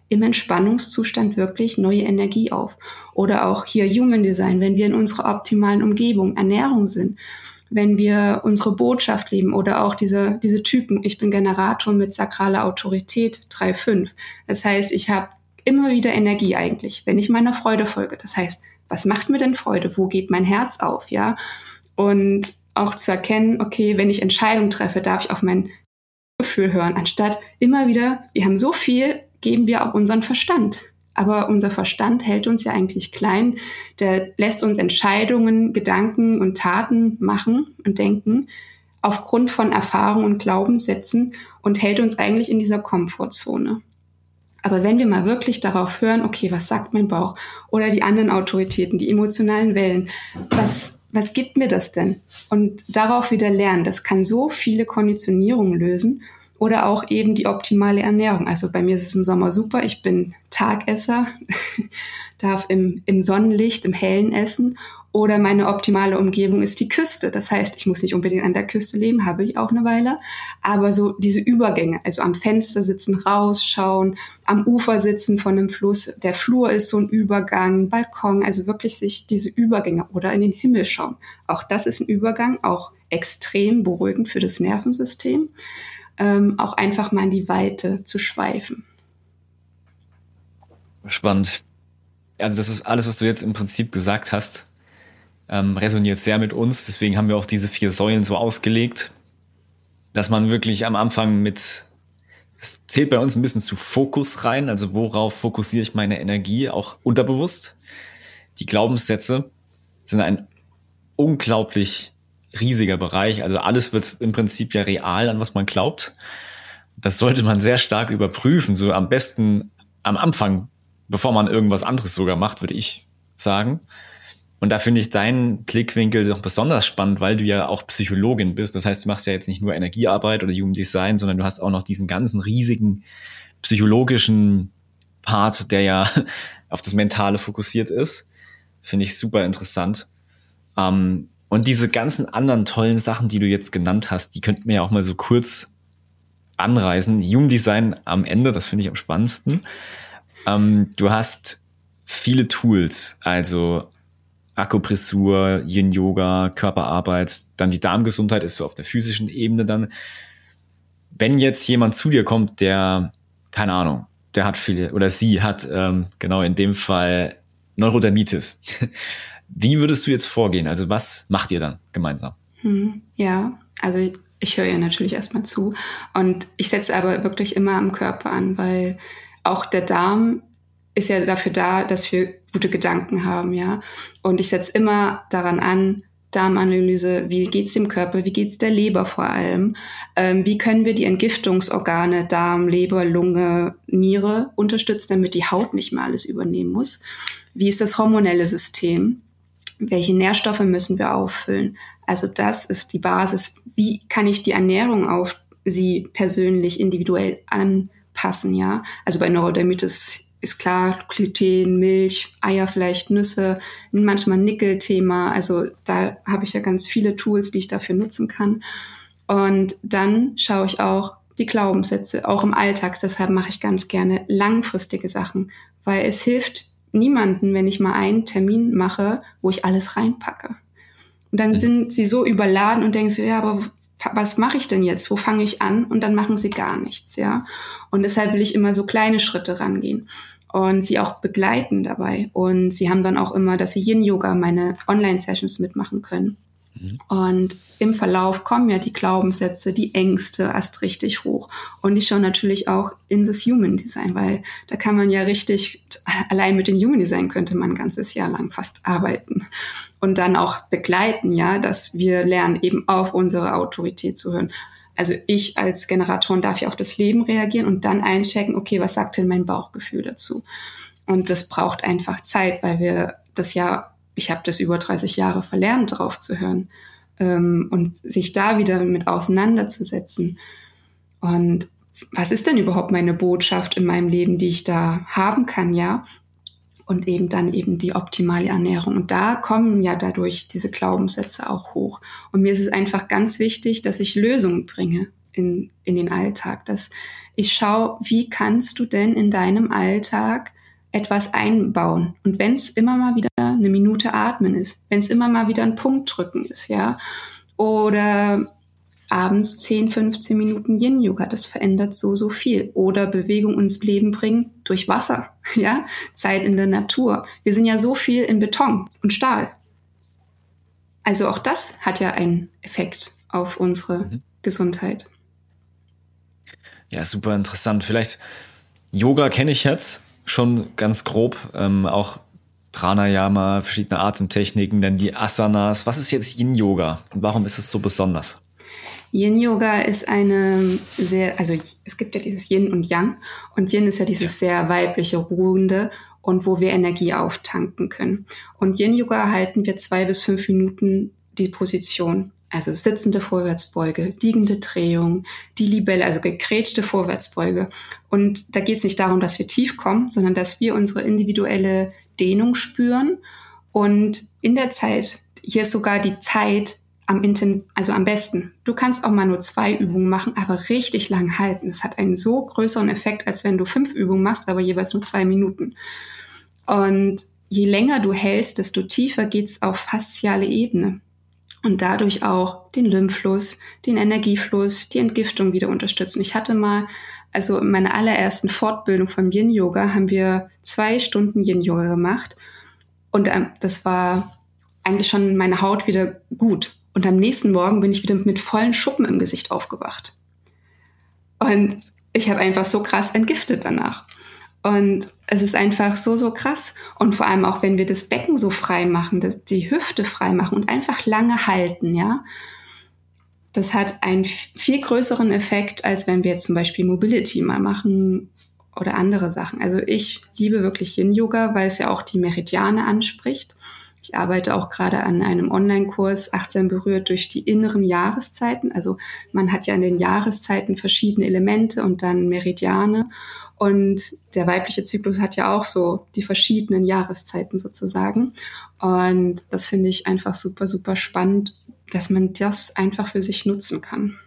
im Entspannungszustand wirklich neue Energie auf. Oder auch hier Human Design, wenn wir in unserer optimalen Umgebung, Ernährung sind, wenn wir unsere Botschaft leben oder auch diese Typen. Ich bin Generator mit sakraler Autorität 3,5. Das heißt, ich habe immer wieder Energie eigentlich, wenn ich meiner Freude folge. Das heißt, was macht mir denn Freude? Wo geht mein Herz auf? Ja, und auch zu erkennen, okay, wenn ich Entscheidungen treffe, darf ich auf mein Gefühl hören, anstatt immer wieder, wir haben so viel, geben wir auch unseren Verstand. Aber unser Verstand hält uns ja eigentlich klein. Der lässt uns Entscheidungen, Gedanken und Taten machen und denken aufgrund von Erfahrungen und Glaubenssätzen und hält uns eigentlich in dieser Komfortzone. Aber wenn wir mal wirklich darauf hören, okay, was sagt mein Bauch oder die anderen Autoritäten, die emotionalen Wellen, was gibt mir das denn? Und darauf wieder lernen, das kann so viele Konditionierungen lösen. Oder auch eben die optimale Ernährung. Also bei mir ist es im Sommer super. Ich bin Tagesser, darf im Sonnenlicht, im Hellen essen. Oder meine optimale Umgebung ist die Küste. Das heißt, ich muss nicht unbedingt an der Küste leben, habe ich auch eine Weile. Aber so diese Übergänge, also am Fenster sitzen, rausschauen, am Ufer sitzen von einem Fluss. Der Flur ist so ein Übergang, Balkon, also wirklich sich diese Übergänge oder in den Himmel schauen. Auch das ist ein Übergang, auch extrem beruhigend für das Nervensystem. Auch einfach mal in die Weite zu schweifen. Spannend. Also das ist alles, was du jetzt im Prinzip gesagt hast, resoniert sehr mit uns. Deswegen haben wir auch diese 4 Säulen so ausgelegt, dass man wirklich am Anfang das zählt bei uns ein bisschen zu Fokus rein. Also worauf fokussiere ich meine Energie, auch unterbewusst. Die Glaubenssätze sind ein unglaublich riesiger Bereich. Also alles wird im Prinzip ja real, an was man glaubt. Das sollte man sehr stark überprüfen. So am besten am Anfang, bevor man irgendwas anderes sogar macht, würde ich sagen. Und da finde ich deinen Blickwinkel noch besonders spannend, weil du ja auch Psychologin bist. Das heißt, du machst ja jetzt nicht nur Energiearbeit oder Human Design, sondern du hast auch noch diesen ganzen riesigen psychologischen Part, der ja auf das Mentale fokussiert ist. Finde ich super interessant. Und diese ganzen anderen tollen Sachen, die du jetzt genannt hast, die könnten wir ja auch mal so kurz anreißen. Human Design am Ende, das finde ich am spannendsten. Du hast viele Tools, also Akupressur, Yin-Yoga, Körperarbeit, dann die Darmgesundheit ist so auf der physischen Ebene dann. Wenn jetzt jemand zu dir kommt, der, keine Ahnung, der hat viele, oder sie hat genau in dem Fall Neurodermitis. Wie würdest du jetzt vorgehen? Also was macht ihr dann gemeinsam? Ja, also ich höre ihr natürlich erstmal zu und ich setze aber wirklich immer am Körper an, weil auch der Darm ist ja dafür da, dass wir gute Gedanken haben, ja. Und ich setze immer daran an, Darmanalyse, wie geht's dem Körper, wie geht's der Leber vor allem, wie können wir die Entgiftungsorgane, Darm, Leber, Lunge, Niere unterstützen, damit die Haut nicht mehr alles übernehmen muss. Wie ist das hormonelle System? Welche Nährstoffe müssen wir auffüllen? Also das ist die Basis. Wie kann ich die Ernährung auf sie persönlich, individuell anpassen, ja? Also bei Neurodermitis ist klar, Gluten, Milch, Eier vielleicht, Nüsse, manchmal Nickel-Thema. Also da habe ich ja ganz viele Tools, die ich dafür nutzen kann. Und dann schaue ich auch die Glaubenssätze, auch im Alltag. Deshalb mache ich ganz gerne langfristige Sachen, weil es hilft niemanden, wenn ich mal einen Termin mache, wo ich alles reinpacke. Und dann sind sie so überladen und denken so, ja, aber was mache ich denn jetzt? Wo fange ich an? Und dann machen sie gar nichts, ja. Und deshalb will ich immer so kleine Schritte rangehen und sie auch begleiten dabei. Und sie haben dann auch immer, dass sie Yin-Yoga, meine Online-Sessions mitmachen können. Und im Verlauf kommen ja die Glaubenssätze, die Ängste erst richtig hoch. Und ich schaue natürlich auch in das Human Design, weil da kann man ja richtig, allein mit dem Human Design könnte man ein ganzes Jahr lang fast arbeiten. Und dann auch begleiten, ja, dass wir lernen, eben auf unsere Autorität zu hören. Also ich als Generatorin darf ja auf das Leben reagieren und dann einchecken, okay, was sagt denn mein Bauchgefühl dazu? Und das braucht einfach Zeit, weil wir das ja, ich habe das über 30 Jahre verlernt, drauf zu hören und sich da wieder mit auseinanderzusetzen. Und was ist denn überhaupt meine Botschaft in meinem Leben, die ich da haben kann, ja? Und eben dann eben die optimale Ernährung. Und da kommen ja dadurch diese Glaubenssätze auch hoch. Und mir ist es einfach ganz wichtig, dass ich Lösungen bringe. in den Alltag. Dass ich schaue, wie kannst du denn in deinem Alltag etwas einbauen? Und wenn es immer mal wieder eine Minute atmen ist, wenn es immer mal wieder ein Punkt drücken ist, ja, oder abends 10, 15 Minuten Yin-Yoga, das verändert so viel. Oder Bewegung ins Leben bringen durch Wasser, ja, Zeit in der Natur. Wir sind ja so viel in Beton und Stahl. Also auch das hat ja einen Effekt auf unsere Gesundheit. Ja, super interessant. Vielleicht Yoga kenne ich jetzt schon ganz grob, auch Pranayama, verschiedene Atemtechniken, dann die Asanas. Was ist jetzt Yin-Yoga und warum ist es so besonders? Yin-Yoga ist es gibt ja dieses Yin und Yang und Yin ist ja dieses sehr weibliche, ruhende und wo wir Energie auftanken können. Und Yin-Yoga halten wir 2 bis 5 Minuten die Position. Also sitzende Vorwärtsbeuge, liegende Drehung, die Libelle, also gegrätschte Vorwärtsbeuge. Und da geht es nicht darum, dass wir tief kommen, sondern dass wir unsere individuelle Dehnung spüren. Und in der Zeit, hier ist sogar die Zeit am besten. Du kannst auch mal nur 2 Übungen machen, aber richtig lang halten. Es hat einen so größeren Effekt, als wenn du 5 Übungen machst, aber jeweils nur 2 Minuten. Und je länger du hältst, desto tiefer geht's auf fasziale Ebene. Und dadurch auch den Lymphfluss, den Energiefluss, die Entgiftung wieder unterstützen. Ich hatte mal, also in meiner allerersten Fortbildung vom Yin-Yoga haben wir 2 Stunden Yin-Yoga gemacht. Und das war eigentlich schon meine Haut wieder gut. Und am nächsten Morgen bin ich wieder mit vollen Schuppen im Gesicht aufgewacht. Und ich habe einfach so krass entgiftet danach. Und es ist einfach so krass. Und vor allem auch, wenn wir das Becken so frei machen, die Hüfte frei machen und einfach lange halten, ja. Das hat einen viel größeren Effekt, als wenn wir jetzt zum Beispiel Mobility mal machen oder andere Sachen. Also ich liebe wirklich Yin-Yoga, weil es ja auch die Meridiane anspricht. Ich arbeite auch gerade an einem Online-Kurs, achtsam berührt durch die inneren Jahreszeiten. Also man hat ja in den Jahreszeiten verschiedene Elemente und dann Meridiane. Und der weibliche Zyklus hat ja auch so die verschiedenen Jahreszeiten sozusagen. Und das finde ich einfach super, super spannend, dass man das einfach für sich nutzen kann.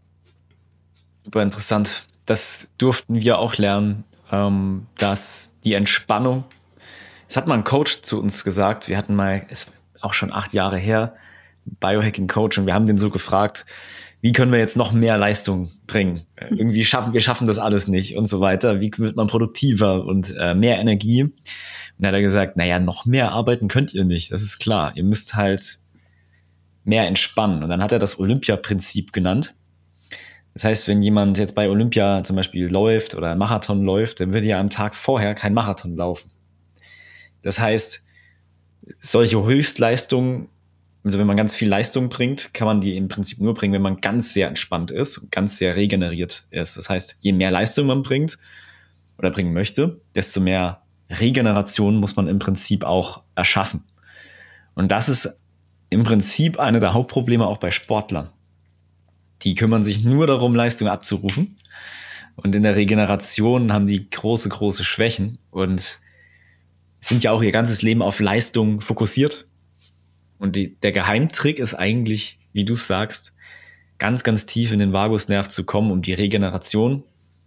Super interessant. Das durften wir auch lernen, dass die Entspannung, es hat mal ein Coach zu uns gesagt, wir hatten mal, ist auch schon 8 Jahre her, Biohacking-Coach, und wir haben den so gefragt, wie können wir jetzt noch mehr Leistung bringen? Wir schaffen das alles nicht und so weiter. Wie wird man produktiver und mehr Energie? Und dann hat er gesagt, naja, noch mehr arbeiten könnt ihr nicht, das ist klar. Ihr müsst halt mehr entspannen. Und dann hat er das Olympia-Prinzip genannt. Das heißt, wenn jemand jetzt bei Olympia zum Beispiel läuft oder einen Marathon läuft, dann würde er am Tag vorher kein Marathon laufen. Das heißt, solche Höchstleistungen, also wenn man ganz viel Leistung bringt, kann man die im Prinzip nur bringen, wenn man ganz sehr entspannt ist und ganz sehr regeneriert ist. Das heißt, je mehr Leistung man bringt oder bringen möchte, desto mehr Regeneration muss man im Prinzip auch erschaffen. Und das ist im Prinzip eine der Hauptprobleme auch bei Sportlern. Die kümmern sich nur darum, Leistung abzurufen. Und in der Regeneration haben die große, große Schwächen und sind ja auch ihr ganzes Leben auf Leistung fokussiert. Und der Geheimtrick ist eigentlich, wie du es sagst, ganz, ganz tief in den Vagusnerv zu kommen, um die Regeneration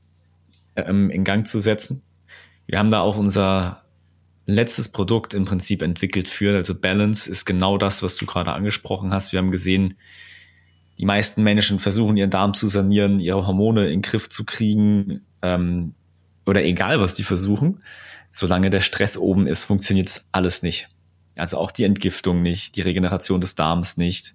in Gang zu setzen. Wir haben da auch unser letztes Produkt im Prinzip entwickelt für, also Balance ist genau das, was du gerade angesprochen hast. Wir haben gesehen, die meisten Menschen versuchen, ihren Darm zu sanieren, ihre Hormone in den Griff zu kriegen, oder egal, was die versuchen. Solange der Stress oben ist, funktioniert das alles nicht. Also auch die Entgiftung nicht, die Regeneration des Darms nicht,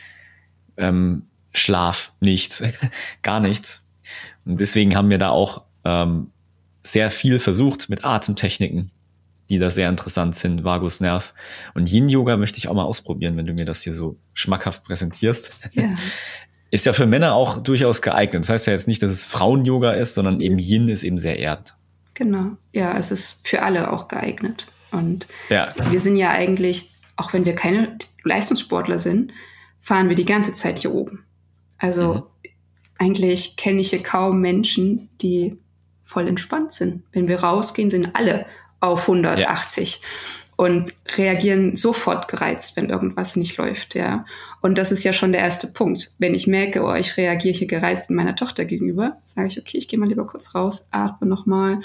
Schlaf nicht, gar nichts. Und deswegen haben wir da auch sehr viel versucht mit Atemtechniken, die da sehr interessant sind, Vagusnerv. Und Yin-Yoga möchte ich auch mal ausprobieren, wenn du mir das hier so schmackhaft präsentierst. Ja. Ist ja für Männer auch durchaus geeignet. Das heißt ja jetzt nicht, dass es Frauen-Yoga ist, sondern eben Yin ist eben sehr erdend. Genau, ja, es ist für alle auch geeignet. Und wir sind ja eigentlich, auch wenn wir keine Leistungssportler sind, fahren wir die ganze Zeit hier oben. Also eigentlich kenne ich hier kaum Menschen, die voll entspannt sind. Wenn wir rausgehen, sind alle auf 180. und reagieren sofort gereizt, wenn irgendwas nicht läuft, ja. Und das ist ja schon der erste Punkt. Wenn ich merke, oh, ich reagiere hier gereizt meiner Tochter gegenüber, sage ich, okay, ich gehe mal lieber kurz raus, atme nochmal,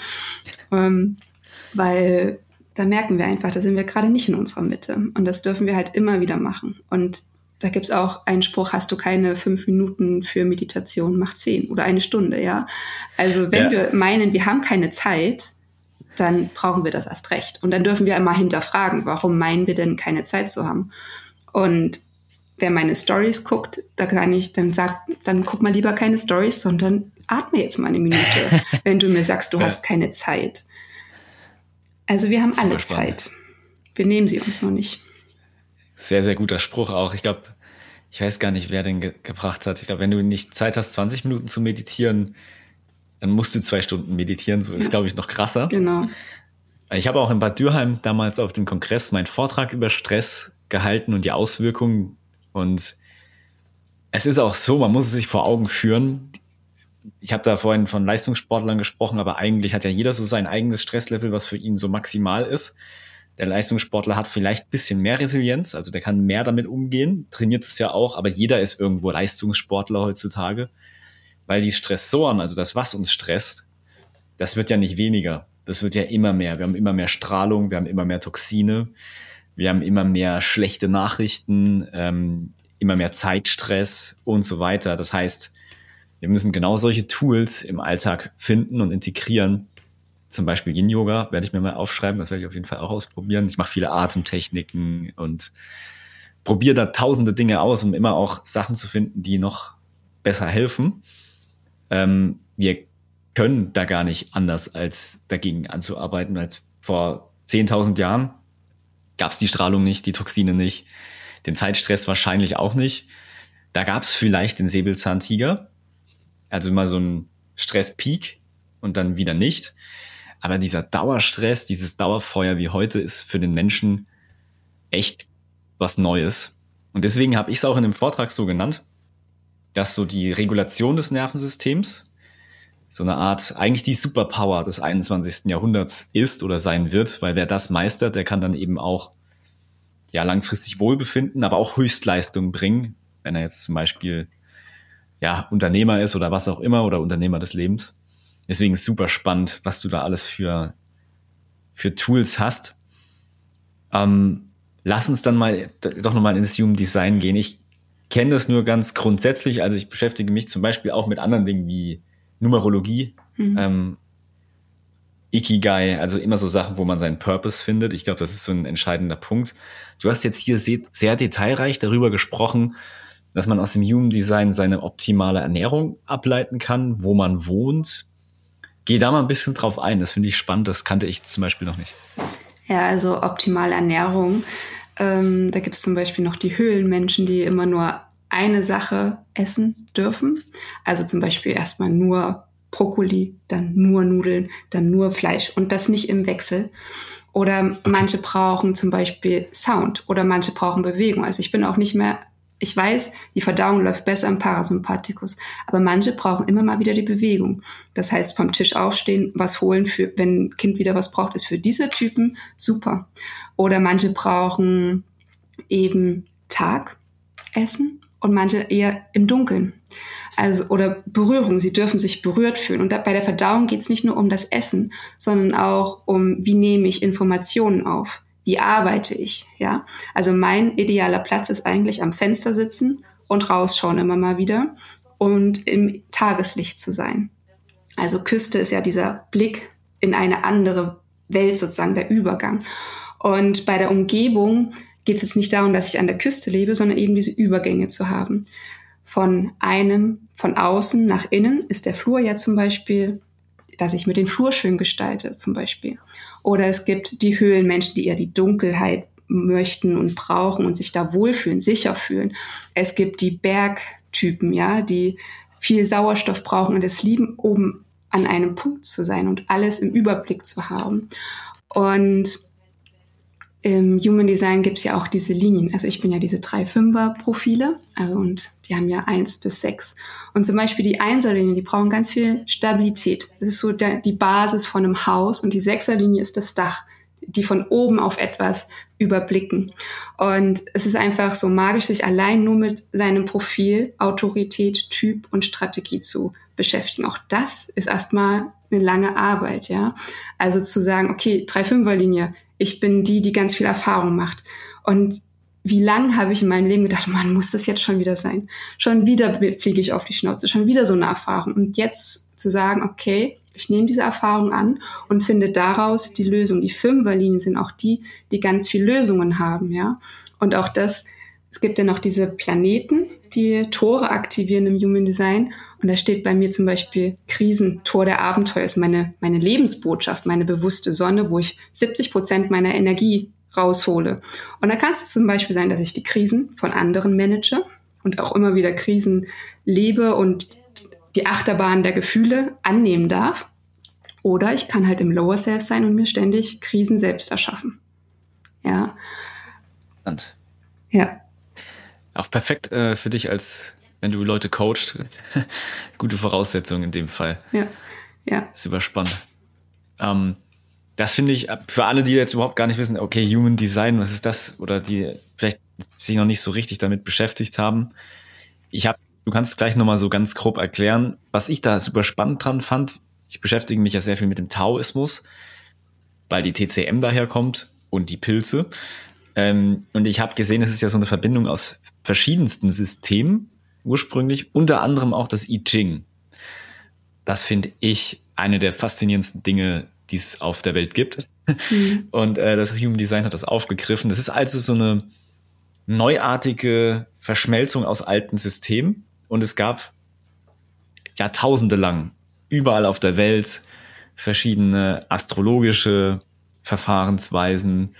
weil da merken wir einfach, da sind wir gerade nicht in unserer Mitte. Und das dürfen wir halt immer wieder machen. Und da gibt's auch einen Spruch, hast du keine 5 Minuten für Meditation, mach 10 oder 1 Stunde, ja. Also wenn wir meinen, wir haben keine Zeit, dann brauchen wir das erst recht. Und dann dürfen wir immer hinterfragen, warum meinen wir denn keine Zeit zu haben? Und wer meine Stories guckt, dann guck mal lieber keine Stories, sondern atme jetzt mal eine Minute, wenn du mir sagst, du hast keine Zeit. Also wir haben alle Zeit. Wir nehmen sie uns nur nicht. Sehr, sehr guter Spruch auch. Ich glaube, ich weiß gar nicht, wer den gebracht hat. Ich glaube, wenn du nicht Zeit hast, 20 Minuten zu meditieren, dann musst du 2 Stunden meditieren. So ist, glaube ich, noch krasser. Genau. Ich habe auch in Bad Dürheim damals auf dem Kongress meinen Vortrag über Stress gehalten und die Auswirkungen. Und es ist auch so, man muss es sich vor Augen führen. Ich habe da vorhin von Leistungssportlern gesprochen, aber eigentlich hat ja jeder so sein eigenes Stresslevel, was für ihn so maximal ist. Der Leistungssportler hat vielleicht ein bisschen mehr Resilienz, also der kann mehr damit umgehen, trainiert es ja auch, aber jeder ist irgendwo Leistungssportler heutzutage. Weil die Stressoren, also das, was uns stresst, das wird ja nicht weniger. Das wird ja immer mehr. Wir haben immer mehr Strahlung, wir haben immer mehr Toxine, wir haben immer mehr schlechte Nachrichten, immer mehr Zeitstress und so weiter. Das heißt, wir müssen genau solche Tools im Alltag finden und integrieren. Zum Beispiel Yin-Yoga werde ich mir mal aufschreiben, das werde ich auf jeden Fall auch ausprobieren. Ich mache viele Atemtechniken und probiere da tausende Dinge aus, um immer auch Sachen zu finden, die noch besser helfen. Wir können da gar nicht anders, als dagegen anzuarbeiten. Als vor 10.000 Jahren gab es die Strahlung nicht, die Toxine nicht, den Zeitstress wahrscheinlich auch nicht. Da gab es vielleicht den Säbelzahntiger, also immer so ein Stresspeak und dann wieder nicht. Aber dieser Dauerstress, dieses Dauerfeuer wie heute ist für den Menschen echt was Neues. Und deswegen habe ich es auch in dem Vortrag so genannt, dass so die Regulation des Nervensystems so eine Art, eigentlich die Superpower des 21. Jahrhunderts ist oder sein wird, weil wer das meistert, der kann dann eben auch ja langfristig Wohlbefinden, aber auch Höchstleistung bringen, wenn er jetzt zum Beispiel ja Unternehmer ist oder was auch immer oder Unternehmer des Lebens. Deswegen ist super spannend, was du da alles für Tools hast. Lass uns dann mal doch nochmal ins Human Design gehen. Ich kenne das nur ganz grundsätzlich, also ich beschäftige mich zum Beispiel auch mit anderen Dingen wie Numerologie, Ikigai, also immer so Sachen, wo man seinen Purpose findet. Ich glaube, das ist so ein entscheidender Punkt. Du hast jetzt hier sehr detailreich darüber gesprochen, dass man aus dem Human Design seine optimale Ernährung ableiten kann, wo man wohnt. Geh da mal ein bisschen drauf ein, das finde ich spannend, das kannte ich zum Beispiel noch nicht. Ja, also optimale Ernährung. Da gibt es zum Beispiel noch die Höhlenmenschen, die immer nur eine Sache essen dürfen. Also zum Beispiel erstmal nur Brokkoli, dann nur Nudeln, dann nur Fleisch und das nicht im Wechsel. Oder manche brauchen zum Beispiel Sound oder manche brauchen Bewegung. Also ich weiß, die Verdauung läuft besser im Parasympathikus, aber manche brauchen immer mal wieder die Bewegung. Das heißt, vom Tisch aufstehen, was holen, wenn ein Kind wieder was braucht, ist für diese Typen super. Oder manche brauchen eben Tagessen und manche eher im Dunkeln. Also, oder Berührung, sie dürfen sich berührt fühlen. Und bei der Verdauung geht es nicht nur um das Essen, sondern auch um, wie nehme ich Informationen auf? Wie arbeite ich? Ja, also mein idealer Platz ist eigentlich am Fenster sitzen und rausschauen immer mal wieder und im Tageslicht zu sein. Also Küste ist ja dieser Blick in eine andere Welt sozusagen, der Übergang. Und bei der Umgebung geht es jetzt nicht darum, dass ich an der Küste lebe, sondern eben diese Übergänge zu haben. Von außen nach innen ist der Flur ja zum Beispiel, dass ich mir den Flur schön gestalte zum Beispiel. Oder es gibt die Höhlenmenschen, die eher die Dunkelheit möchten und brauchen und sich da wohlfühlen, sicher fühlen. Es gibt die Bergtypen, ja, die viel Sauerstoff brauchen und es lieben, oben an einem Punkt zu sein und alles im Überblick zu haben. Und im Human Design gibt es ja auch diese Linien. Also ich bin ja diese 3-5er-Profile und die haben ja 1 bis 6. Und zum Beispiel die 1er-Linie, die brauchen ganz viel Stabilität. Das ist so die Basis von einem Haus und die 6er-Linie ist das Dach. die von oben auf etwas überblicken. Und es ist einfach so magisch, sich allein nur mit seinem Profil, Autorität, Typ und Strategie zu beschäftigen. Auch das ist erstmal eine lange Arbeit, ja. Also zu sagen, okay, 3-5er-Linie, ich bin die ganz viel Erfahrung macht. Und wie lange habe ich in meinem Leben gedacht, Mann, muss das jetzt schon wieder sein? Schon wieder fliege ich auf die Schnauze, schon wieder so eine Erfahrung. Und jetzt zu sagen, okay, ich nehme diese Erfahrung an und finde daraus die Lösung. Die 5er-Linien sind auch die ganz viel Lösungen haben, ja. Und auch das, es gibt ja noch diese Planeten, die Tore aktivieren im Human Design. Und da steht bei mir zum Beispiel Krisen, Tor der Abenteuer ist meine Lebensbotschaft, meine bewusste Sonne, wo ich 70% meiner Energie raushole. Und da kann es zum Beispiel sein, dass ich die Krisen von anderen manage und auch immer wieder Krisen lebe und die Achterbahn der Gefühle annehmen darf. Oder ich kann halt im Lower Self sein und mir ständig Krisen selbst erschaffen. Ja. Und ja. Auch perfekt für dich, als wenn du Leute coachst. Gute Voraussetzung in dem Fall. Ja. Ja. Super spannend. Das finde ich, für alle, die jetzt überhaupt gar nicht wissen, okay, Human Design, was ist das? Oder die vielleicht sich noch nicht so richtig damit beschäftigt haben. Du kannst gleich nochmal so ganz grob erklären, was ich da super spannend dran fand. Ich beschäftige mich ja sehr viel mit dem Taoismus, weil die TCM daherkommt und die Pilze. Und ich habe gesehen, es ist ja so eine Verbindung aus verschiedensten Systemen, ursprünglich, unter anderem auch das I Ching. Das finde ich eine der faszinierendsten Dinge, die es auf der Welt gibt. Mhm. Und das Human Design hat das aufgegriffen. Das ist also so eine neuartige Verschmelzung aus alten Systemen. Und es gab Jahrtausende lang überall auf der Welt verschiedene astrologische Verfahrensweisen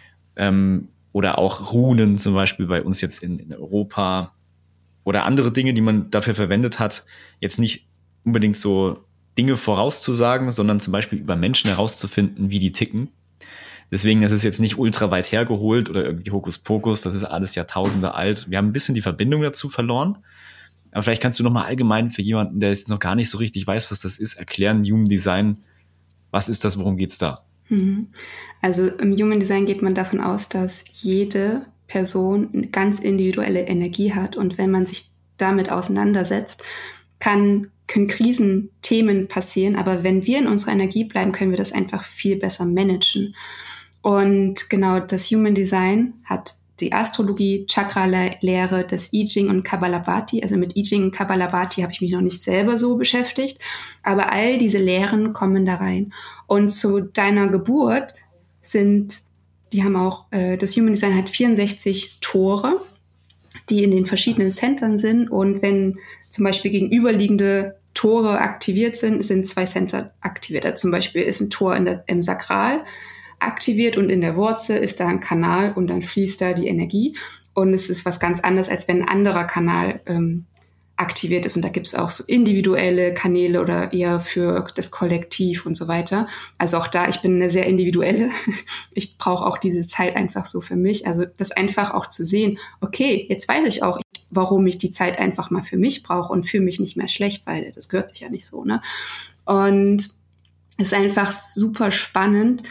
oder auch Runen, zum Beispiel bei uns jetzt in Europa, oder andere Dinge, die man dafür verwendet hat, jetzt nicht unbedingt so Dinge vorauszusagen, sondern zum Beispiel über Menschen herauszufinden, wie die ticken. Deswegen, das ist jetzt nicht ultra weit hergeholt oder irgendwie Hokuspokus, das ist alles Jahrtausende alt. Wir haben ein bisschen die Verbindung dazu verloren. Aber vielleicht kannst du nochmal allgemein für jemanden, der jetzt noch gar nicht so richtig weiß, was das ist, erklären, Human Design, was ist das, worum geht's da? Also im Human Design geht man davon aus, dass jede Person eine ganz individuelle Energie hat. Und wenn man sich damit auseinandersetzt, können Krisenthemen passieren. Aber wenn wir in unserer Energie bleiben, können wir das einfach viel besser managen. Und genau, das Human Design hat die Astrologie, Chakra-Lehre, das I Ching und Kapalabhati. Also mit I Ching und Kapalabhati habe ich mich noch nicht selber so beschäftigt. Aber all diese Lehren kommen da rein. Und zu deiner Geburt die haben auch, das Human Design hat 64 Tore, die in den verschiedenen Centern sind. Und wenn zum Beispiel gegenüberliegende Tore aktiviert sind 2 Center aktiviert. Also zum Beispiel ist ein Tor im Sakral aktiviert und in der Wurzel ist da ein Kanal und dann fließt da die Energie. Und es ist was ganz anderes, als wenn ein anderer Kanal aktiviert ist. Und da gibt es auch so individuelle Kanäle oder eher für das Kollektiv und so weiter. Also auch da, ich bin eine sehr individuelle. Ich brauche auch diese Zeit einfach so für mich. Also das einfach auch zu sehen, okay, jetzt weiß ich auch, warum ich die Zeit einfach mal für mich brauche und fühle mich nicht mehr schlecht, weil das gehört sich ja nicht so, ne? Und es ist einfach super spannend,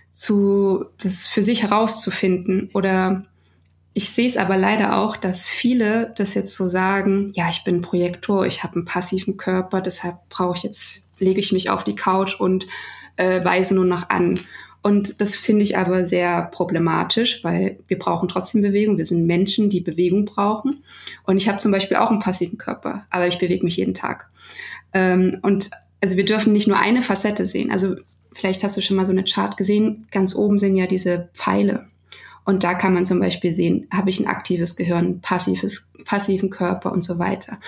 das für sich herauszufinden. Oder ich sehe es aber leider auch, dass viele das jetzt so sagen, ja, ich bin Projektor, ich habe einen passiven Körper, deshalb lege ich mich auf die Couch und weise nur noch an. Und das finde ich aber sehr problematisch, weil wir brauchen trotzdem Bewegung. Wir sind Menschen, die Bewegung brauchen. Und ich habe zum Beispiel auch einen passiven Körper, aber ich bewege mich jeden Tag. Und also wir dürfen nicht nur eine Facette sehen. Also vielleicht hast du schon mal so eine Chart gesehen. Ganz oben sind ja diese Pfeile. Und da kann man zum Beispiel sehen, habe ich ein aktives Gehirn, passiven Körper und so weiter.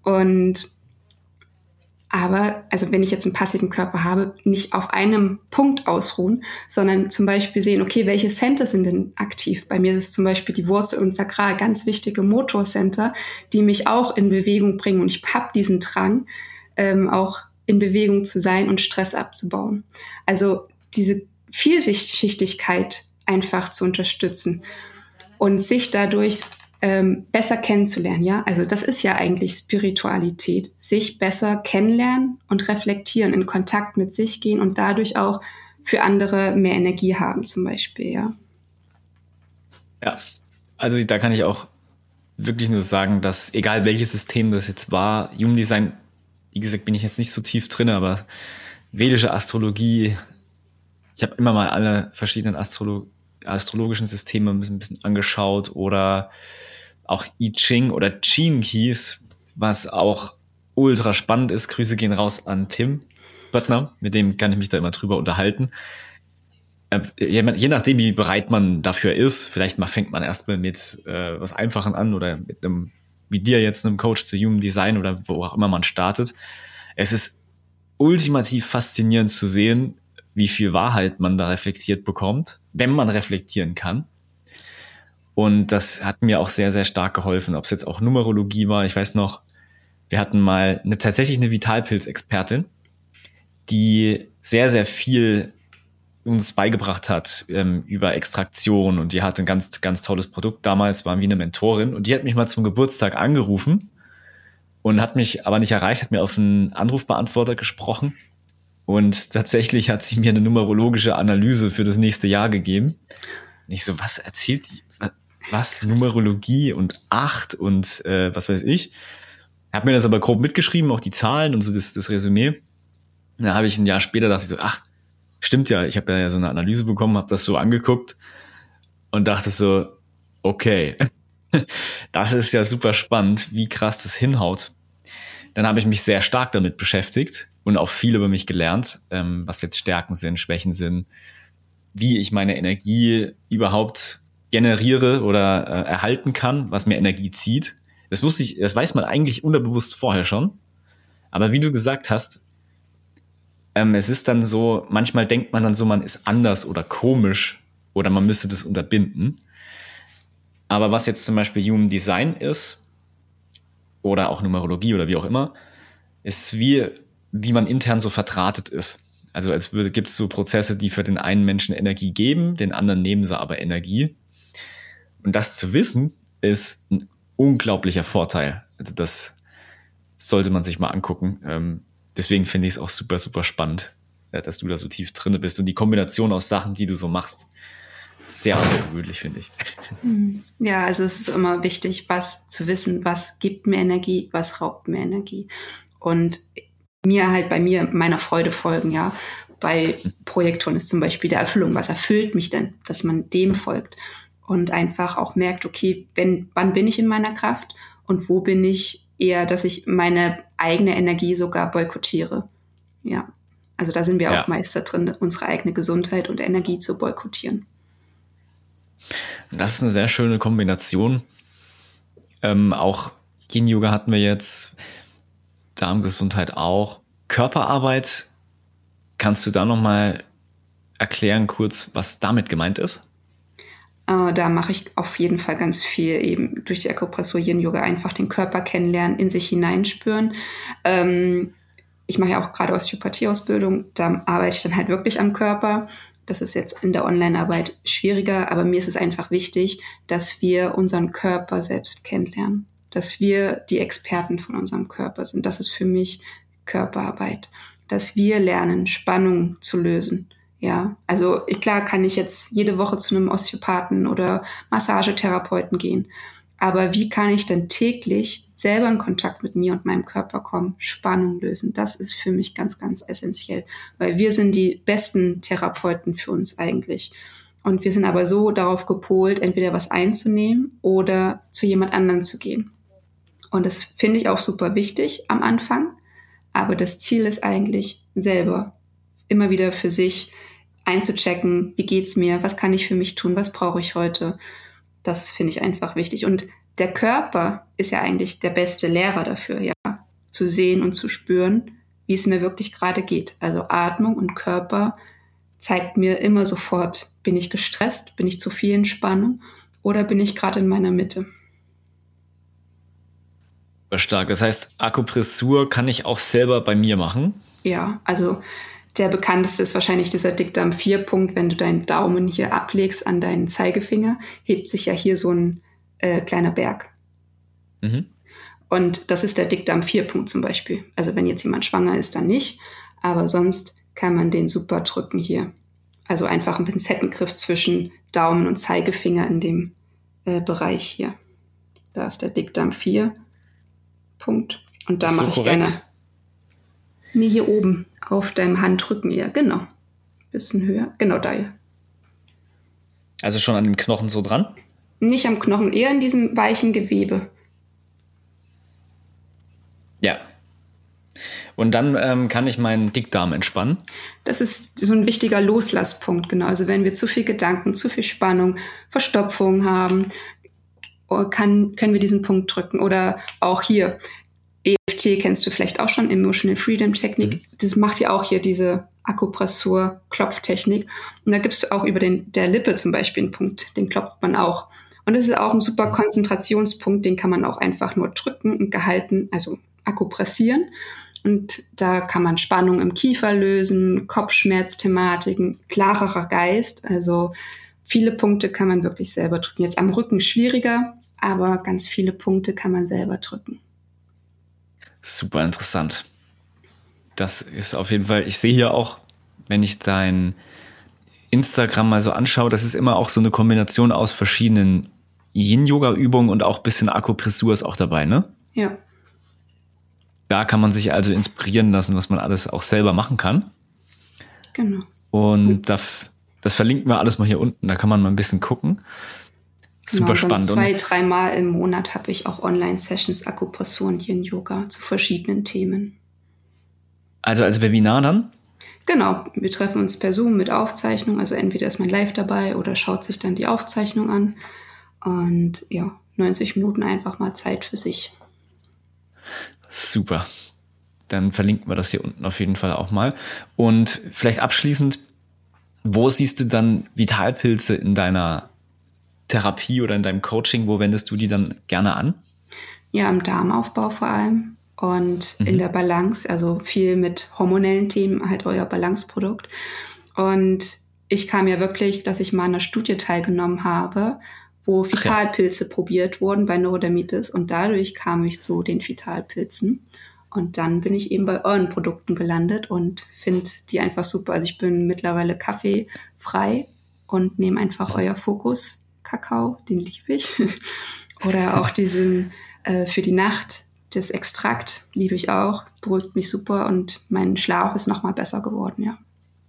Aber wenn ich jetzt einen passiven Körper habe, nicht auf einem Punkt ausruhen, sondern zum Beispiel sehen, okay, welche Center sind denn aktiv? Bei mir ist es zum Beispiel die Wurzel und Sakral, ganz wichtige Motorcenter, die mich auch in Bewegung bringen. Und ich habe diesen Drang, auch in Bewegung zu sein und Stress abzubauen. Also diese Vielschichtigkeit einfach zu unterstützen und sich dadurch besser kennenzulernen, ja. Also das ist ja eigentlich Spiritualität, sich besser kennenlernen und reflektieren, in Kontakt mit sich gehen und dadurch auch für andere mehr Energie haben zum Beispiel, ja. Ja, also da kann ich auch wirklich nur sagen, dass egal welches System das jetzt war, Human Design, wie gesagt, bin ich jetzt nicht so tief drin, aber vedische Astrologie, ich habe immer mal alle verschiedenen astrologischen Systeme ein bisschen angeschaut oder auch I Ching oder Gene Keys, was auch ultra spannend ist. Grüße gehen raus an Tim Böttner, mit dem kann ich mich da immer drüber unterhalten. Je nachdem, wie bereit man dafür ist, vielleicht fängt man erstmal mit was Einfachen an oder mit einem, wie dir jetzt, einem Coach zu Human Design oder wo auch immer man startet. Es ist ultimativ faszinierend zu sehen, wie viel Wahrheit man da reflektiert bekommt, wenn man reflektieren kann. Und das hat mir auch sehr, sehr stark geholfen, ob es jetzt auch Numerologie war. Ich weiß noch, wir hatten mal tatsächlich eine Vitalpilz-Expertin, die sehr, sehr viel uns beigebracht hat über Extraktion, und die hatte ein ganz, ganz tolles Produkt. Damals war wie eine Mentorin, und die hat mich mal zum Geburtstag angerufen und hat mich aber nicht erreicht, hat mir auf einen Anrufbeantworter gesprochen, und tatsächlich hat sie mir eine numerologische Analyse für das nächste Jahr gegeben. Und ich so, was erzählt die? Was? Numerologie und 8 und was weiß ich. Hab mir das aber grob mitgeschrieben, auch die Zahlen und so das Resümee. Da habe ich ein Jahr später dachte ich so, ach, stimmt ja, ich habe ja so eine Analyse bekommen, habe das so angeguckt und dachte so, okay, das ist ja super spannend, wie krass das hinhaut. Dann habe ich mich sehr stark damit beschäftigt und auch viel über mich gelernt, was jetzt Stärken sind, Schwächen sind, wie ich meine Energie überhaupt generiere oder erhalten kann, was mir Energie zieht. Das weiß man eigentlich unterbewusst vorher schon. Aber wie du gesagt hast, es ist dann so, manchmal denkt man dann so, man ist anders oder komisch oder man müsste das unterbinden. Aber was jetzt zum Beispiel Human Design ist oder auch Numerologie oder wie auch immer, ist wie man intern so verdrahtet ist. Also gibt es so Prozesse, die für den einen Menschen Energie geben, den anderen nehmen sie aber Energie. Und das zu wissen, ist ein unglaublicher Vorteil. Also das sollte man sich mal angucken. Deswegen finde ich es auch super, super spannend, dass du da so tief drin bist. Und die Kombination aus Sachen, die du so machst, sehr außergewöhnlich, finde ich. Ja, also es ist immer wichtig, was zu wissen, was gibt mir Energie, was raubt mir Energie. Und bei mir meiner Freude folgen, ja. Bei Projektoren ist zum Beispiel der Erfüllung, was erfüllt mich denn, dass man dem folgt und einfach auch merkt, okay, wann bin ich in meiner Kraft und wo bin ich eher, dass ich meine eigene Energie sogar boykottiere. Ja, also da sind wir auch Meister drin, unsere eigene Gesundheit und Energie zu boykottieren. Das ist eine sehr schöne Kombination. Auch Yin-Yoga hatten wir jetzt, Darmgesundheit auch. Körperarbeit, kannst du da nochmal erklären kurz, was damit gemeint ist? Da mache ich auf jeden Fall ganz viel eben durch die Akupressur, Yin-Yoga, einfach den Körper kennenlernen, in sich hineinspüren. Ich mache ja auch gerade Osteopathie-Ausbildung, da arbeite ich dann halt wirklich am Körper. Das ist jetzt in der Online-Arbeit schwieriger, aber mir ist es einfach wichtig, dass wir unseren Körper selbst kennenlernen, dass wir die Experten von unserem Körper sind. Das ist für mich Körperarbeit, dass wir lernen, Spannung zu lösen. Ja, also klar kann ich jetzt jede Woche zu einem Osteopathen oder Massagetherapeuten gehen, aber wie kann ich denn täglich selber in Kontakt mit mir und meinem Körper kommen, Spannung lösen? Das ist für mich ganz, ganz essentiell, weil wir sind die besten Therapeuten für uns eigentlich. Und wir sind aber so darauf gepolt, entweder was einzunehmen oder zu jemand anderen zu gehen. Und das finde ich auch super wichtig am Anfang, aber das Ziel ist eigentlich selber immer wieder für sich einzuchecken, wie geht's mir, was kann ich für mich tun, was brauche ich heute. Das finde ich einfach wichtig. Und der Körper ist ja eigentlich der beste Lehrer dafür, ja, zu sehen und zu spüren, wie es mir wirklich gerade geht. Also Atmung und Körper zeigt mir immer sofort, bin ich gestresst, bin ich zu viel in Spannung oder bin ich gerade in meiner Mitte. Stark. Das heißt, Akupressur kann ich auch selber bei mir machen? Ja, also der bekannteste ist wahrscheinlich dieser Dickdarm-4-Punkt. Wenn du deinen Daumen hier ablegst an deinen Zeigefinger, hebt sich ja hier so ein kleiner Berg. Mhm. Und das ist der Dickdarm-4-Punkt zum Beispiel. Also wenn jetzt jemand schwanger ist, dann nicht. Aber sonst kann man den super drücken hier. Also einfach ein Pinzettengriff zwischen Daumen und Zeigefinger in dem Bereich hier. Da ist der Dickdarm 4. Punkt. Und da mache ich korrekt? gerne. Nee, hier oben auf deinem Handrücken eher. Genau. Bisschen höher. Genau da hier. Also schon an dem Knochen so dran? Nicht am Knochen, eher in diesem weichen Gewebe. Ja. Und dann kann ich meinen Dickdarm entspannen. Das ist so ein wichtiger Loslasspunkt, genau. Also wenn wir zu viel Gedanken, zu viel Spannung, Verstopfung haben, können wir diesen Punkt drücken. Oder auch hier, EFT kennst du vielleicht auch schon, Emotional Freedom Technik. Das macht ja auch hier diese Akupressur-Klopftechnik. Und da gibt es auch über der Lippe zum Beispiel einen Punkt, den klopft man auch. Und das ist auch ein super Konzentrationspunkt, den kann man auch einfach nur drücken und gehalten, also akupressieren. Und da kann man Spannung im Kiefer lösen, Kopfschmerzthematiken, klarerer Geist. Also viele Punkte kann man wirklich selber drücken. Jetzt am Rücken schwieriger, aber ganz viele Punkte kann man selber drücken. Super interessant. Das ist auf jeden Fall, ich sehe hier auch, wenn ich dein Instagram mal so anschaue, das ist immer auch so eine Kombination aus verschiedenen Yin-Yoga-Übungen und auch ein bisschen Akupressur ist auch dabei, ne? Ja. Da kann man sich also inspirieren lassen, was man alles auch selber machen kann. Genau. Und das verlinken wir alles mal hier unten, da kann man mal ein bisschen gucken. Super spannend. 2-3 Mal im Monat habe ich auch Online-Sessions Akupressur und Yin-Yoga zu verschiedenen Themen. Also als Webinar dann? Genau, wir treffen uns per Zoom mit Aufzeichnung, also entweder ist man live dabei oder schaut sich dann die Aufzeichnung an. Und ja, 90 Minuten einfach mal Zeit für sich. Super. Dann verlinken wir das hier unten auf jeden Fall auch mal. Und vielleicht abschließend, wo siehst du dann Vitalpilze in deiner Therapie oder in deinem Coaching? Wo wendest du die dann gerne an? Ja, im Darmaufbau vor allem und in der Balance, also viel mit hormonellen Themen, halt euer Balanceprodukt. Und ich kam ja wirklich, dass ich mal an einer Studie teilgenommen habe, wo Vitalpilze probiert wurden bei Neurodermitis und dadurch kam ich zu den Vitalpilzen. Und dann bin ich eben bei euren Produkten gelandet und finde die einfach super. Also ich bin mittlerweile kaffeefrei und nehme einfach euer Fokus Kakao, den liebe ich. Oder auch diesen für die Nacht, das Extrakt liebe ich auch, beruhigt mich super und mein Schlaf ist nochmal besser geworden, ja.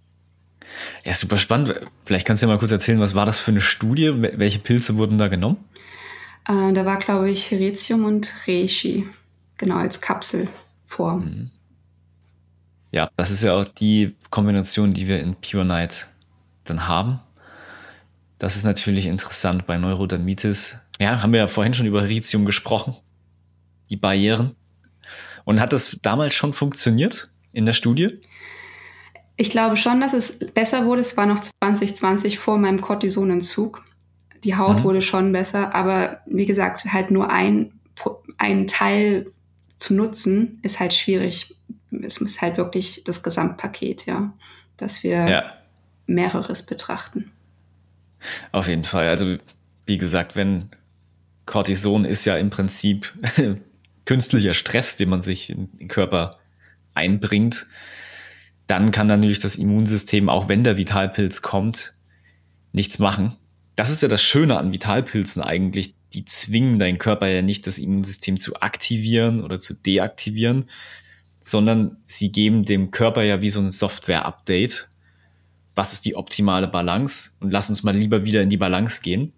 Ja, super spannend. Vielleicht kannst du ja mal kurz erzählen, was war das für eine Studie? Welche Pilze wurden da genommen? Da war, glaube ich, Heretium und Reishi, genau, als Kapselform. Ja, das ist ja auch die Kombination, die wir in Pure Night dann haben. Das ist natürlich interessant bei Neurodermitis. Ja, haben wir ja vorhin schon über Heretium gesprochen. Die Barrieren. Und hat das damals schon funktioniert in der Studie? Ich glaube schon, dass es besser wurde. Es war noch 2020 vor meinem Cortisonentzug. Die Haut wurde schon besser, aber wie gesagt, halt nur ein Teil zu nutzen, ist halt schwierig. Es muss halt wirklich das Gesamtpaket, ja, dass wir mehreres betrachten. Auf jeden Fall. Also wie gesagt, wenn Cortison ist ja im Prinzip künstlicher Stress, den man sich in den Körper einbringt, dann kann natürlich das Immunsystem, auch wenn der Vitalpilz kommt, nichts machen. Das ist ja das Schöne an Vitalpilzen eigentlich. Die zwingen deinen Körper ja nicht, das Immunsystem zu aktivieren oder zu deaktivieren, sondern sie geben dem Körper ja wie so ein Software-Update. Was ist die optimale Balance? Und lass uns mal lieber wieder in die Balance gehen.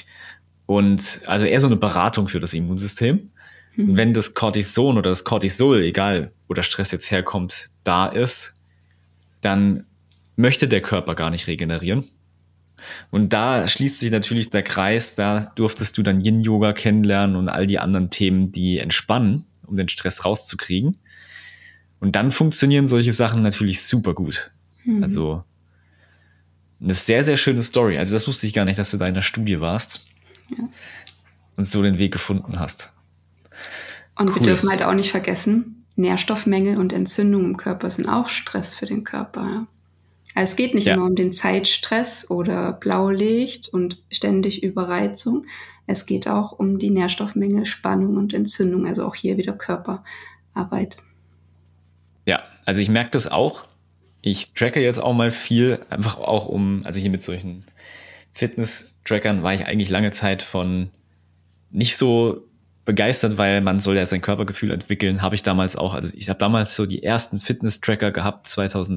Und also eher so eine Beratung für das Immunsystem. Und wenn das Cortison oder das Cortisol, egal wo der Stress jetzt herkommt, da ist, dann möchte der Körper gar nicht regenerieren. Und da schließt sich natürlich der Kreis, da durftest du dann Yin-Yoga kennenlernen und all die anderen Themen, die entspannen, um den Stress rauszukriegen. Und dann funktionieren solche Sachen natürlich super gut. Also eine sehr, sehr schöne Story. Also das wusste ich gar nicht, dass du da in der Studie warst und so den Weg gefunden hast. Und wir dürfen halt auch nicht vergessen, Nährstoffmängel und Entzündungen im Körper sind auch Stress für den Körper. Ja? Also es geht nicht immer um den Zeitstress oder Blaulicht und ständig Überreizung. Es geht auch um die Nährstoffmängel, Spannung und Entzündung. Also auch hier wieder Körperarbeit. Ja, also ich merke das auch. Ich tracke jetzt auch mal viel, einfach auch also hier mit solchen Fitness-Trackern war ich eigentlich lange Zeit von nicht so begeistert, weil man soll ja sein Körpergefühl entwickeln, habe ich damals auch. Also ich habe damals so die ersten Fitness-Tracker gehabt,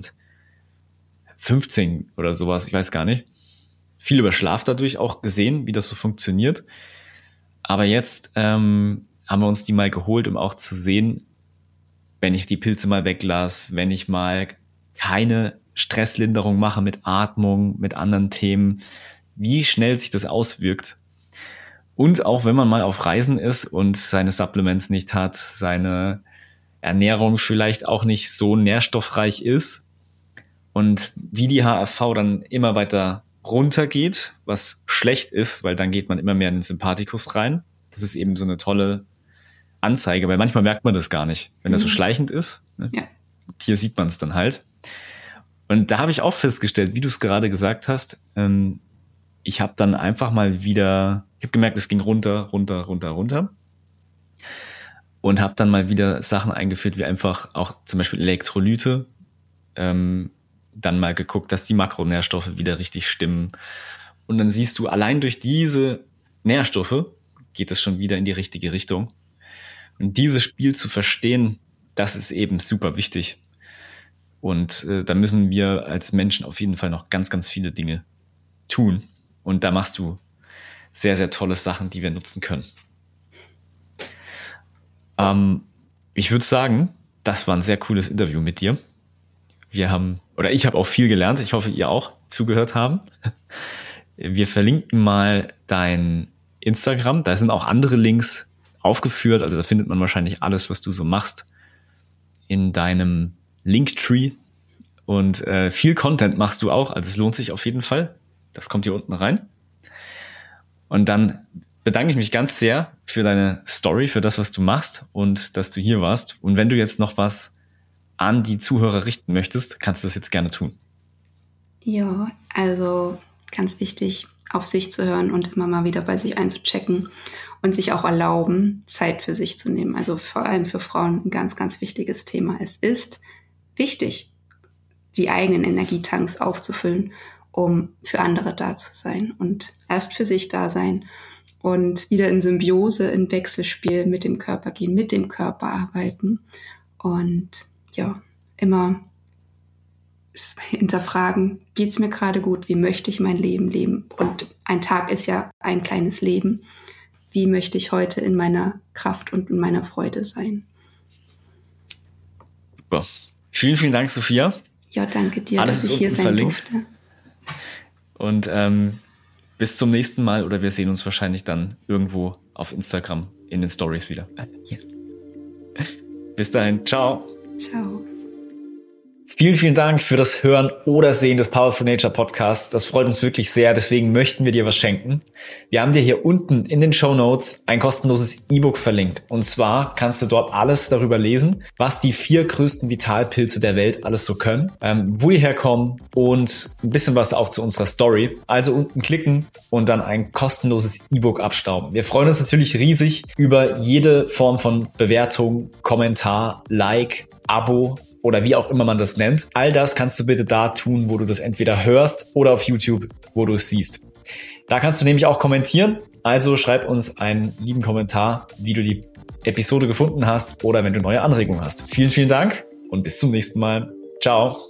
2015 oder sowas, ich weiß gar nicht. Viel über Schlaf dadurch auch gesehen, wie das so funktioniert. Aber jetzt haben wir uns die mal geholt, um auch zu sehen, wenn ich die Pilze mal weglasse, wenn ich mal keine Stresslinderung mache mit Atmung, mit anderen Themen, wie schnell sich das auswirkt. Und auch wenn man mal auf Reisen ist und seine Supplements nicht hat, seine Ernährung vielleicht auch nicht so nährstoffreich ist und wie die HRV dann immer weiter runtergeht, was schlecht ist, weil dann geht man immer mehr in den Sympathikus rein. Das ist eben so eine tolle Anzeige, weil manchmal merkt man das gar nicht, wenn das so schleichend ist. Ne? Ja. Hier sieht man es dann halt. Und da habe ich auch festgestellt, wie du es gerade gesagt hast, ich habe dann einfach mal wieder, ich habe gemerkt, es ging runter. Und habe dann mal wieder Sachen eingeführt, wie einfach auch zum Beispiel Elektrolyte. Dann mal geguckt, dass die Makronährstoffe wieder richtig stimmen. Und dann siehst du, allein durch diese Nährstoffe geht es schon wieder in die richtige Richtung. Und dieses Spiel zu verstehen, das ist eben super wichtig. Und da müssen wir als Menschen auf jeden Fall noch ganz, ganz viele Dinge tun. Und da machst du sehr, sehr tolle Sachen, die wir nutzen können. Ich würde sagen, das war ein sehr cooles Interview mit dir. Ich habe auch viel gelernt. Ich hoffe, ihr auch zugehört haben. Wir verlinken mal dein Instagram. Da sind auch andere Links aufgeführt. Also da findet man wahrscheinlich alles, was du so machst, in deinem Linktree. Und viel Content machst du auch. Also es lohnt sich auf jeden Fall. Das kommt hier unten rein. Und dann bedanke ich mich ganz sehr für deine Story, für das, was du machst und dass du hier warst. Und wenn du jetzt noch was an die Zuhörer richten möchtest, kannst du das jetzt gerne tun. Ja, also ganz wichtig, auf sich zu hören und immer mal wieder bei sich einzuchecken und sich auch erlauben, Zeit für sich zu nehmen. Also vor allem für Frauen ein ganz, ganz wichtiges Thema. Es ist wichtig, die eigenen Energietanks aufzufüllen, um für andere da zu sein und erst für sich da sein und wieder in Symbiose, in Wechselspiel mit dem Körper gehen, mit dem Körper arbeiten und ja, immer hinterfragen, geht's mir gerade gut, wie möchte ich mein Leben leben? Und ein Tag ist ja ein kleines Leben. Wie möchte ich heute in meiner Kraft und in meiner Freude sein? Super. Vielen, vielen Dank, Sophia. Ja, danke dir, dass ich hier sein durfte. Und bis zum nächsten Mal oder wir sehen uns wahrscheinlich dann irgendwo auf Instagram in den Stories wieder. Ja. Bis dahin. Ciao. Ciao. Vielen, vielen Dank für das Hören oder Sehen des Powerful Nature Podcasts. Das freut uns wirklich sehr, deswegen möchten wir dir was schenken. Wir haben dir hier unten in den Shownotes ein kostenloses E-Book verlinkt. Und zwar kannst du dort alles darüber lesen, was die 4 größten Vitalpilze der Welt alles so können, wo die herkommen und ein bisschen was auch zu unserer Story. Also unten klicken und dann ein kostenloses E-Book abstauben. Wir freuen uns natürlich riesig über jede Form von Bewertung, Kommentar, Like, Abo oder wie auch immer man das nennt. All das kannst du bitte da tun, wo du das entweder hörst oder auf YouTube, wo du es siehst. Da kannst du nämlich auch kommentieren. Also schreib uns einen lieben Kommentar, wie du die Episode gefunden hast oder wenn du neue Anregungen hast. Vielen, vielen Dank und bis zum nächsten Mal. Ciao.